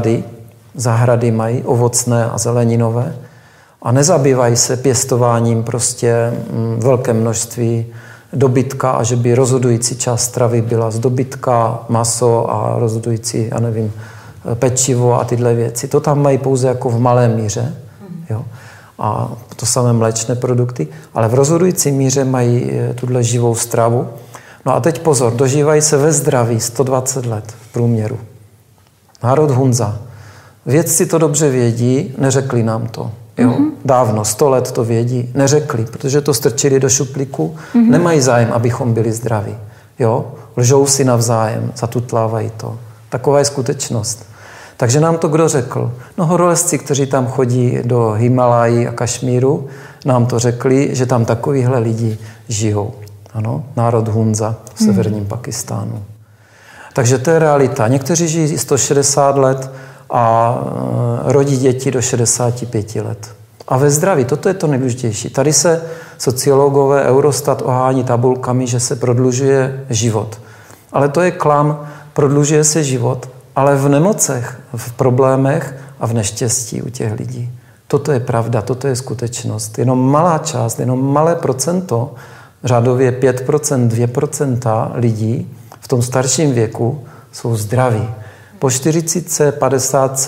C: zahrady mají ovocné a zeleninové a nezabývají se pěstováním prostě velké množství dobytka a že by rozhodující část stravy byla z dobytka, maso a rozhodující, já nevím, pečivo a tyhle věci. To tam mají pouze jako v malé míře. Jo. A to samé mléčné produkty, ale v rozhodující míře mají tuhle živou stravu. No a teď pozor, dožívají se ve zdraví 120 let v průměru. Národ Hunza. Vědci to dobře vědí, neřekli nám to. Jo? Dávno, 100 let to vědí, neřekli, protože to strčili do šuplíku, nemají zájem, abychom byli zdraví. Jo? Lžou si navzájem, zatutlávají to. Taková je skutečnost. Takže nám to kdo řekl? No horolezci, kteří tam chodí do Himalají a Kašmíru, nám to řekli, že tam takovýhle lidi žijou. Ano, národ Hunza v severním Pakistánu. Takže to je realita. Někteří žijí 160 let a rodí děti do 65 let. A ve zdraví, toto je to nejdůležitější. Tady se sociologové Eurostat ohání tabulkami, že se prodlužuje život. Ale to je klam, prodlužuje se život, ale v nemocech, v problémech a v neštěstí u těch lidí. Toto je pravda, toto je skutečnost. Jenom malá část, jenom malé procento, řádově 5%, 2% lidí v tom starším věku jsou zdraví. Po 40, 50,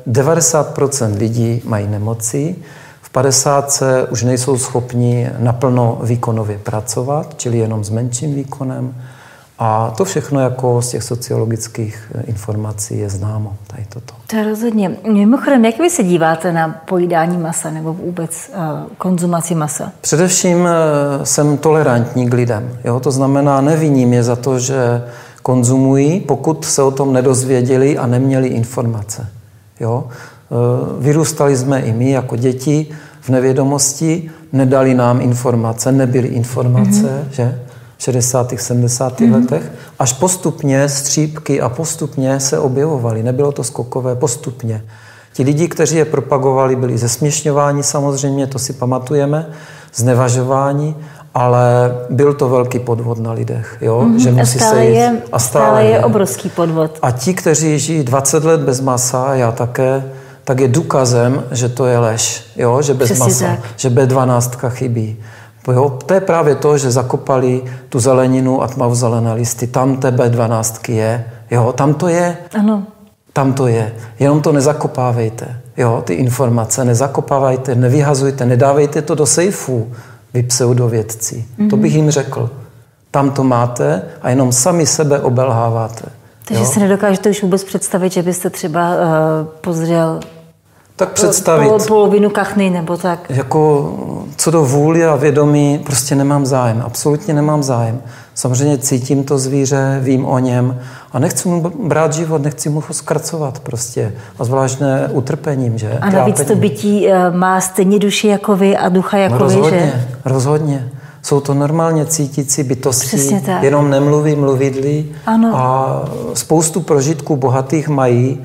C: 90% lidí mají nemoci, v 50 už nejsou schopni naplno výkonově pracovat, čili jenom s menším výkonem. A to všechno jako z těch sociologických informací je známo. Tady toto.
B: To je rozhodně. Mimochodem, jak vy se díváte na pojídání masa nebo vůbec konzumaci masa?
C: Především jsem tolerantní k lidem. Jo? To znamená, neviním je za to, že konzumují, pokud se o tom nedozvěděli a neměli informace. Jo? Vyrůstali jsme i my jako děti v nevědomosti, nedali nám informace, nebyly informace, že? V 60. 70. letech, až postupně střípky a postupně se objevovaly. Nebylo to skokové, postupně. Ti lidi, kteří je propagovali, byli zesměšňováni samozřejmě, to si pamatujeme, znevažováni, ale byl to velký podvod na lidech. Jo? Že musí se jíst.
B: A stále je obrovský podvod.
C: A ti, kteří žijí 20 let bez masa, já také, tak je důkazem, že to je lež. Jo? Že bez
B: Přesně
C: masa,
B: tak.
C: že B12 chybí. Jo, to je právě to, že zakopali tu zeleninu a tmavozelené listy. Tam té B12 je. Jo, tam to je.
B: Ano.
C: Tam to je. Jenom to nezakopávejte. Jo, ty informace nezakopávajte, nevyhazujte, nedávejte to do sejfu, vy pseudovědci. To bych jim řekl. Tam to máte a jenom sami sebe obelháváte.
B: Takže si nedokážete už vůbec představit, že byste třeba pozřel
C: tak představit.
B: Polovinu kachny nebo tak.
C: Jako co do vůli a vědomí, prostě nemám zájem. Absolutně nemám zájem. Samozřejmě cítím to zvíře, vím o něm a nechci mu brát život, nechci mu ho zkracovat prostě. A zvlášť ne utrpením, že?
B: A navíc to bytí má stejně duši jako vy a ducha jako vy, že?
C: Rozhodně. Jsou to normálně cítící bytosti, jenom nemluví mluvidly.
B: Ano.
C: A spoustu prožitků bohatých mají.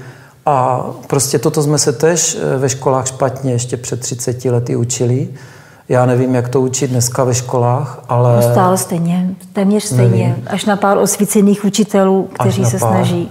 C: A prostě toto jsme se tež ve školách špatně ještě před 30 lety učili. Já nevím, jak to učit dneska ve školách, ale...
B: No stále stejně, téměř stejně. Nevím. Až na pár osvícených učitelů, kteří se snaží.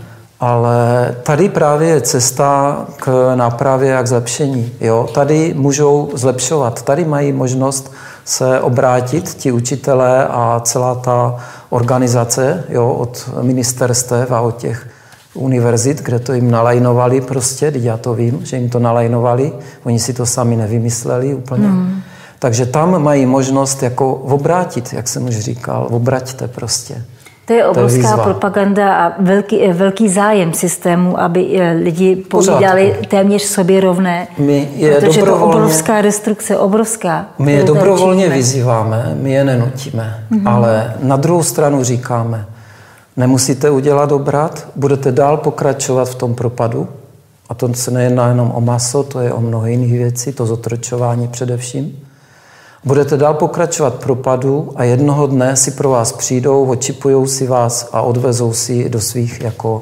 C: Ale tady právě je cesta k nápravě a k zlepšení. Jo? Tady můžou zlepšovat. Tady mají možnost se obrátit ti učitelé a celá ta organizace, jo, od ministerstev a od těch univerzit, kde to jim nalajnovali prostě, já to vím, že jim to nalajnovali, oni si to sami nevymysleli úplně. Takže tam mají možnost jako obrátit, jak jsem už říkal, obraťte prostě.
B: To je obrovská propaganda a velký zájem systému, aby lidi povídali téměř sobě rovné. Protože to je obrovská destrukce, obrovská.
C: My je dobrovolně vyzýváme, my je nenutíme, ale na druhou stranu říkáme, nemusíte udělat obrat, budete dál pokračovat v tom propadu. A to se nejedná jenom o maso, to je o mnoho jiných věcí, to zotročování především. Budete dál pokračovat propadu a jednoho dne si pro vás přijdou, očipujou si vás a odvezou si do svých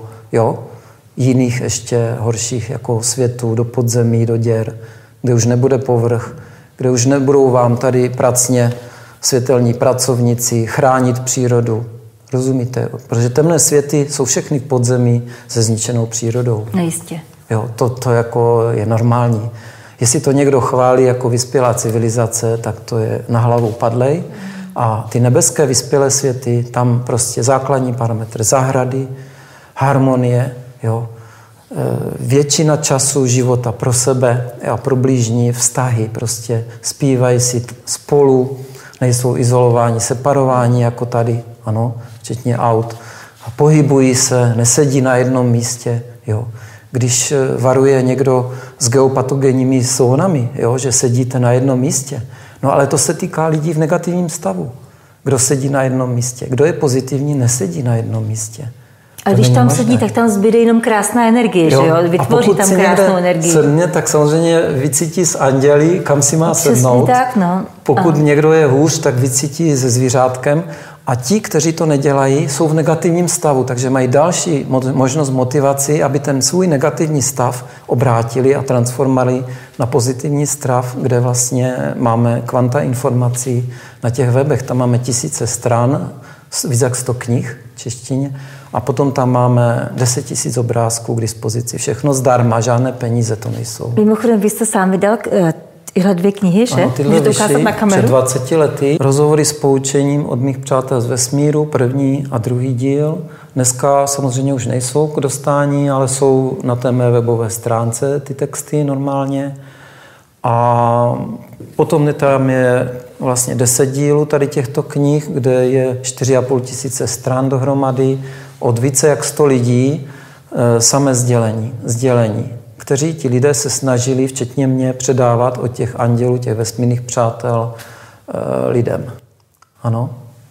C: jiných ještě horších jako světů, do podzemí, do děr, kde už nebude povrch, kde už nebudou vám tady pracně světelní pracovníci chránit přírodu. Rozumíte? Protože temné světy jsou všechny v podzemí se zničenou přírodou.
B: Nejistě.
C: Jo, to jako je normální. Jestli to někdo chválí jako vyspělá civilizace, tak to je na hlavu padlej. A ty nebeské vyspělé světy, tam prostě základní parametr zahrady, harmonie, jo, většina času života pro sebe a pro blížní, vztahy, prostě zpívají si spolu, nejsou izolováni, separováni jako tady, ano, včetně aut. A pohybují se, nesedí na jednom místě, jo. Když varuje někdo s geopatogenními zónami, jo, že sedíte na jednom místě. No ale to se týká lidí v negativním stavu. Kdo sedí na jednom místě? Kdo je pozitivní, nesedí na jednom místě.
B: A když tam sedí, tak tam zbyde jenom krásná energie, že jo? Vytvoří tam krásnou energii.
C: Sedne, tak samozřejmě vycítí z andělí, kam si má sednout.
B: Tak, no.
C: Pokud někdo je hůř, tak vycítí se zvířátkem. A ti, kteří to nedělají, jsou v negativním stavu, takže mají další možnost motivaci, aby ten svůj negativní stav obrátili a transformovali na pozitivní stav, kde vlastně máme kvanta informací na těch webech. Tam máme 1000 stran, víc jak 100 knih v češtině a potom tam máme 10 000 obrázků k dispozici. Všechno zdarma, žádné peníze to nejsou.
B: Mimochodem, vy jste sám vydal tyhle 2 knihy, že?
C: Ano, tyhle vyšly před 20 lety. Rozhovory s poučením od mých přátel z vesmíru, první a druhý díl. Dneska samozřejmě už nejsou k dostání, ale jsou na té mé webové stránce ty texty normálně. A potom tam je vlastně 10 dílů tady těchto knih, kde je 4 500 stran dohromady od více jak 100 lidí samé sdělení, kteří ti lidé se snažili, včetně mě, předávat od těch andělů, těch vesmírných přátel lidem. Ano.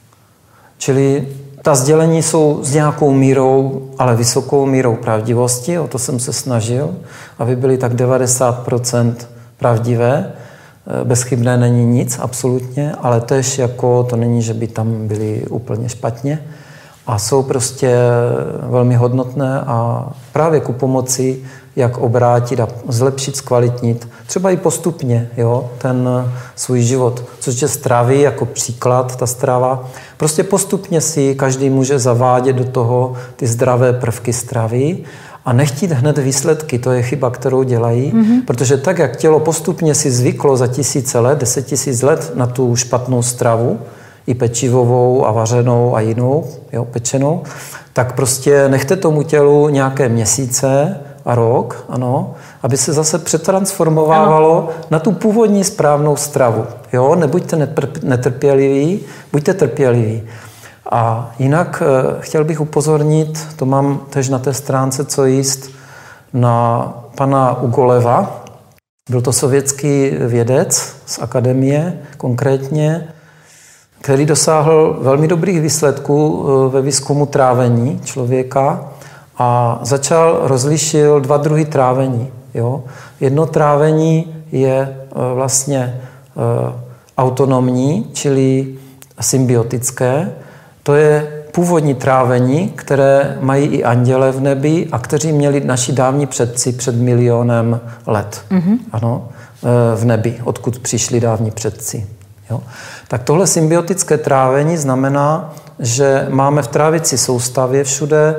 C: Čili ta sdělení jsou s nějakou mírou, ale vysokou mírou pravdivosti, o to jsem se snažil, aby byly tak 90% pravdivé. Bezchybné není nic, absolutně, ale tež jako to není, že by tam byly úplně špatně. A jsou prostě velmi hodnotné a právě ku pomoci, jak obrátit a zlepšit, zkvalitnit, třeba i postupně, jo, ten svůj život. Což je stravy, jako příklad, ta strava. Prostě postupně si každý může zavádět do toho ty zdravé prvky stravy a nechtít hned výsledky, to je chyba, kterou dělají, protože tak, jak tělo postupně si zvyklo za 1000 let, 10 000 let na tu špatnou stravu, i pečivovou a vařenou a jinou, jo, pečenou, tak prostě nechte tomu tělu nějaké měsíce a rok, ano, aby se zase přetransformovávalo na tu původní správnou stravu. Jo, nebuďte netrpěliví, buďte trpěliví. A jinak chtěl bych upozornit, to mám tež na té stránce Co jíst, na pana Ugoleva. Byl to sovětský vědec z akademie konkrétně, který dosáhl velmi dobrých výsledků ve výzkumu trávení člověka a rozlišil 2 druhy trávení. Jo? Jedno trávení je vlastně autonomní, čili symbiotické. To je původní trávení, které mají i anděle v nebi a kteří měli naši dávní předci před 1 000 000 let. Ano, v nebi, odkud přišli dávní předci. Jo? Tak tohle symbiotické trávení znamená, že máme v trávicí soustavě všude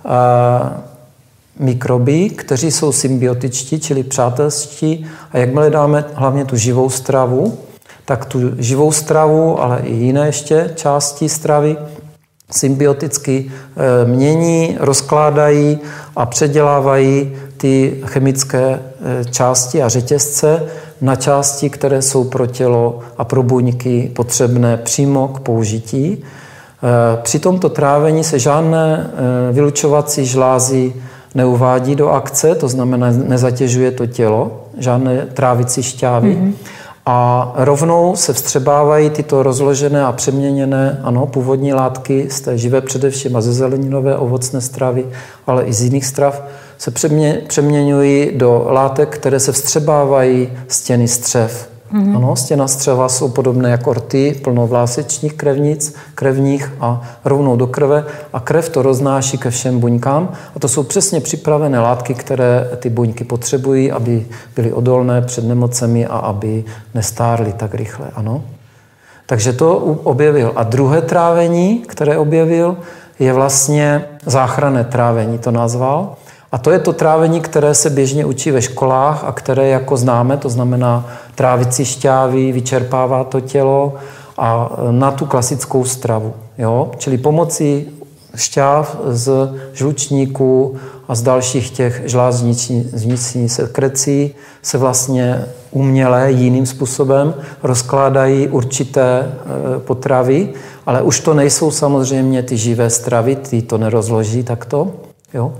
C: mikroby, kteří jsou symbiotičtí, čili přátelští, a jakmile dáme hlavně tu živou stravu, tak tu živou stravu, ale i jiné ještě části stravy, symbioticky mění, rozkládají a předělávají ty chemické části a řetězce na části, které jsou pro tělo a pro buňky potřebné přímo k použití. Při tomto trávení se žádné vylučovací žlázy neuvádí do akce, to znamená, nezatěžuje to tělo, žádné trávicí šťávy. A rovnou se vstřebávají tyto rozložené a přeměněné původní látky z té živé především a ze zeleninové ovocné stravy, ale i z jiných strav, se přeměňují do látek, které se vstřebávají stěny střev. Ano, stěna střeva jsou podobné jako rty, plno vlásečních krevních a rovnou do krve a krev to roznáší ke všem buňkám a to jsou přesně připravené látky, které ty buňky potřebují, aby byly odolné před nemocemi a aby nestárly tak rychle. Ano. Takže to objevil. A druhé trávení, které objevil, je vlastně záchranné trávení, to nazval. A to je to trávení, které se běžně učí ve školách a které jako známe, to znamená trávicí šťávy, vyčerpává to tělo a na tu klasickou stravu. Jo? Čili pomocí šťáv z žlučníků a z dalších těch žláz vnitřní sekrecí se vlastně uměle jiným způsobem rozkládají určité potravy, ale už to nejsou samozřejmě ty živé stravy, ty to nerozloží takto. Jo?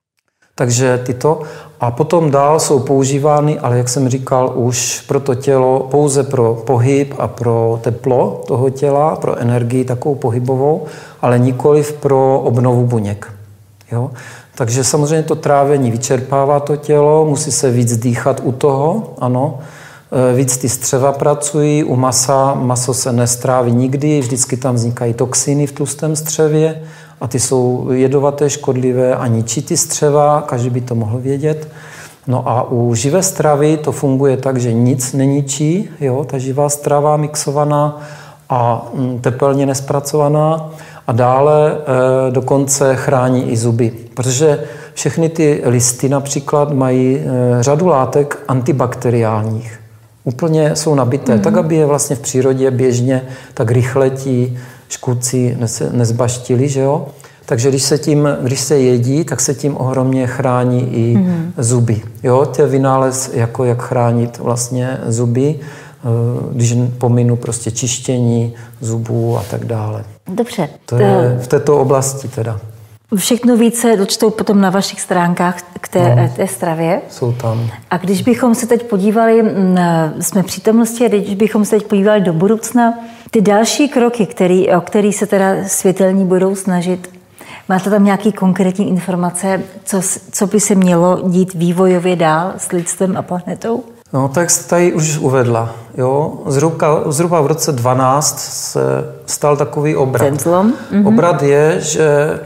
C: Takže tyto. A potom dál jsou používány, ale jak jsem říkal, už pro to tělo pouze pro pohyb a pro teplo toho těla, pro energii takovou pohybovou, ale nikoliv pro obnovu buněk. Jo? Takže samozřejmě to trávení vyčerpává to tělo, musí se víc dýchat u toho, ano. Víc ty střeva pracují, u maso se nestráví nikdy, vždycky tam vznikají toxiny v tlustém střevě a ty jsou jedovaté, škodlivé a ničí ty střeva, každý by to mohl vědět. No a u živé stravy to funguje tak, že nic neničí, jo, ta živá strava mixovaná a tepelně nespracovaná a dále dokonce chrání i zuby, protože všechny ty listy například mají řadu látek antibakteriálních. Úplně jsou nabité, tak aby je vlastně v přírodě běžně tak rychle ti škůdci nezbaštili, že jo? Takže když se jedí, tak se tím ohromně chrání i zuby. Jo? To je vynález, jako jak chránit vlastně zuby, když pominu prostě čištění zubů a tak dále.
B: Dobře.
C: To je v této oblasti teda.
B: Všechno více dočtou potom na vašich stránkách k té stravě.
C: Jsou tam.
B: A když bychom se teď podívali, jsme v přítomnosti, když bychom se teď podívali do budoucna, ty další kroky, o který se teda světelní budou snažit, máte tam nějaké konkrétní informace, co by se mělo dít vývojově dál s lidstvem a planetou?
C: No, tak jste tady už uvedla. Jo? Zhruba v roce 12 se stal takový obrat.
B: Ten zlom.
C: Obrat je, že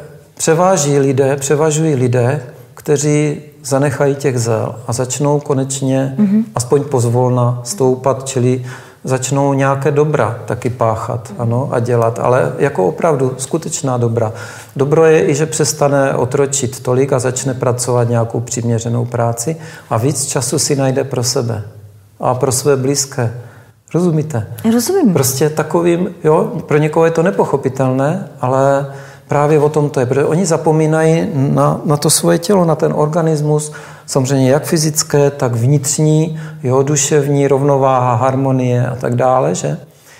C: převažují lidé, kteří zanechají těch zel a začnou konečně aspoň pozvolna stoupat, čili začnou nějaké dobra taky páchat, ano, a dělat, ale jako opravdu skutečná dobra. Dobro je i, že přestane otročit tolik a začne pracovat nějakou přiměřenou práci a víc času si najde pro sebe a pro své blízké. Rozumíte?
B: Rozumím.
C: Prostě takovým, jo, pro někoho je to nepochopitelné, ale právě o tom to je, protože oni zapomínají na to svoje tělo, na ten organismus, samozřejmě jak fyzické, tak vnitřní, jo, duševní, rovnováha, harmonie a tak dále, že?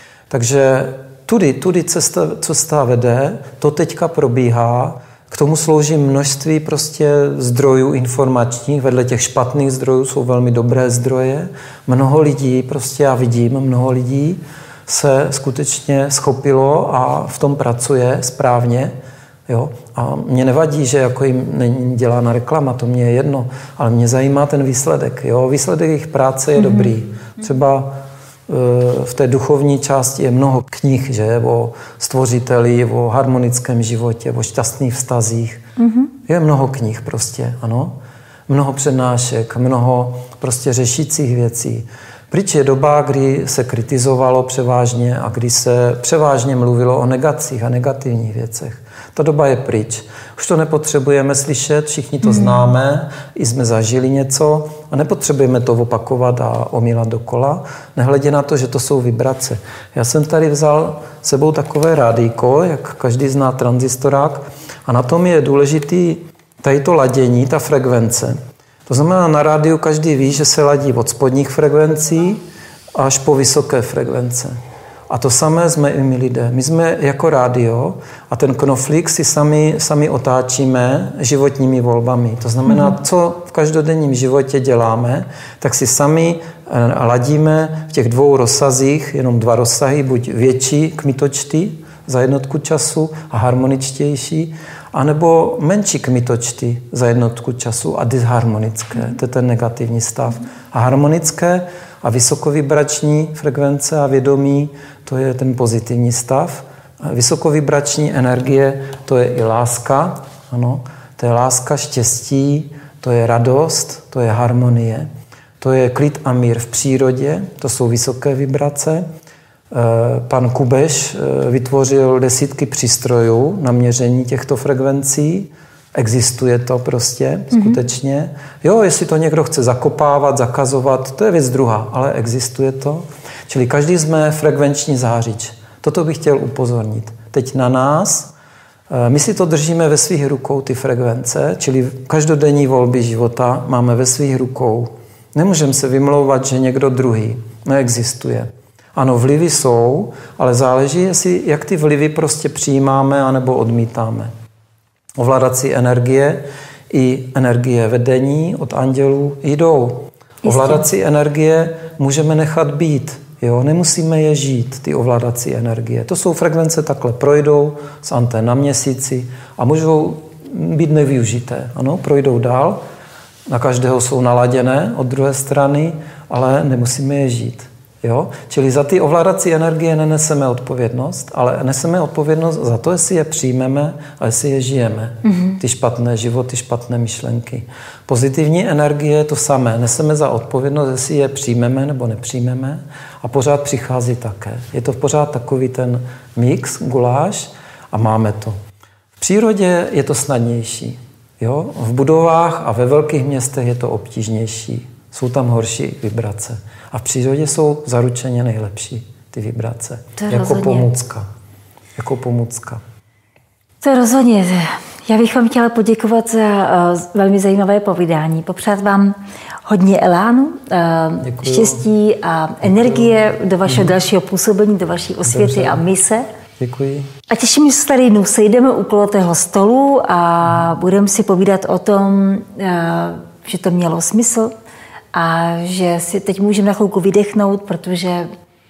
C: Takže tudy cesta vede, to teďka probíhá, k tomu slouží množství prostě zdrojů informačních, vedle těch špatných zdrojů jsou velmi dobré zdroje, mnoho lidí, prostě já vidím, mnoho lidí se skutečně schopilo a v tom pracuje správně. Jo? A mě nevadí, že jako jim není dělána reklama, to mě je jedno, ale mě zajímá ten výsledek. Jo? Výsledek jejich práce je dobrý. Třeba v té duchovní části je mnoho knih, že? O stvořiteli, o harmonickém životě, o šťastných vztazích. Je mnoho knih prostě, ano. Mnoho přednášek, mnoho prostě řešících věcí. Pryč je doba, kdy se kritizovalo převážně a kdy se převážně mluvilo o negacích a negativních věcech. Ta doba je pryč. Už to nepotřebujeme slyšet, všichni to známe, i jsme zažili něco a nepotřebujeme to opakovat a omílat dokola, nehledě na to, že to jsou vibrace. Já jsem tady vzal sebou takové rádíko, jak každý zná tranzistorák, a na tom je důležitý tady to ladění, ta frekvence. To znamená, na rádiu každý ví, že se ladí od spodních frekvencí až po vysoké frekvence. A to samé jsme i my lidé. My jsme jako rádio a ten knoflík si sami otáčíme životními volbami. To znamená, co v každodenním životě děláme, tak si sami ladíme v těch dvou rozsazích, jenom 2 rozsahy, buď větší kmitočty za jednotku času a harmoničtější, anebo menší kmitočty za jednotku času a disharmonické. To je ten negativní stav. A harmonické a vysokovibrační frekvence a vědomí, to je ten pozitivní stav. A vysokovibrační energie, to je i láska, ano, to je láska, štěstí, to je radost, to je harmonie, to je klid a mír v přírodě, to jsou vysoké vibrace. Pan Kubeš vytvořil desítky přístrojů na měření těchto frekvencí. Existuje to prostě, skutečně. Jo, jestli to někdo chce zakopávat, zakazovat, to je věc druhá, ale existuje to. Čili každý jsme frekvenční zářič. Toto bych chtěl upozornit. Teď na nás, my si to držíme ve svých rukou, ty frekvence, čili každodenní volby života máme ve svých rukou. Nemůžeme se vymlouvat, že někdo druhý neexistuje. Ano, vlivy jsou, ale záleží, jak ty vlivy prostě přijímáme anebo odmítáme. Ovládací energie i energie vedení od andělů jdou. Ovládací energie můžeme nechat být. Jo? Nemusíme je žít, ty ovládací energie. To jsou frekvence, takhle projdou z antén na měsíci a můžou být nevyužité. Ano, projdou dál, na každého jsou naladěné od druhé strany, ale nemusíme je žít. Jo? Čili za ty ovládací energie neneseme odpovědnost, ale neseme odpovědnost za to, jestli je přijmeme a jestli je žijeme. Ty špatné životy, špatné myšlenky. Pozitivní energie je to samé. Neseme za odpovědnost, jestli je přijmeme nebo nepřijmeme a pořád přichází také. Je to pořád takový ten mix, guláš a máme to. V přírodě je to snadnější. Jo? V budovách a ve velkých městech je to obtížnější. Jsou tam horší vibrace. A v přírodě jsou zaručeně nejlepší ty vibrace. Jako pomůcka. Jako pomůcka.
B: To rozhodně. Já bych vám chtěla poděkovat za velmi zajímavé povídání. Popřát vám hodně elánu, štěstí a energie do vašeho dalšího působení, do vaší osvěty a mise.
C: Děkuji.
B: A těším se, tady jednou sejdeme u kulatého stolu a budeme si povídat o tom, že to mělo smysl, a že si teď můžeme na chvilku vydechnout, protože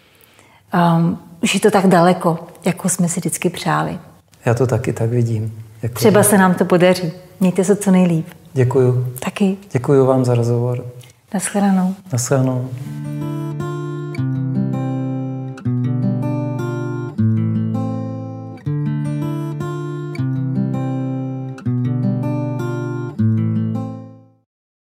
B: už je to tak daleko, jako jsme si vždycky přáli.
C: Já to taky tak vidím. Děkuji.
B: Třeba se nám to podaří. Mějte se co nejlíp.
C: Děkuju.
B: Taky.
C: Děkuju vám za rozhovor.
B: Naschledanou.
C: Naschledanou.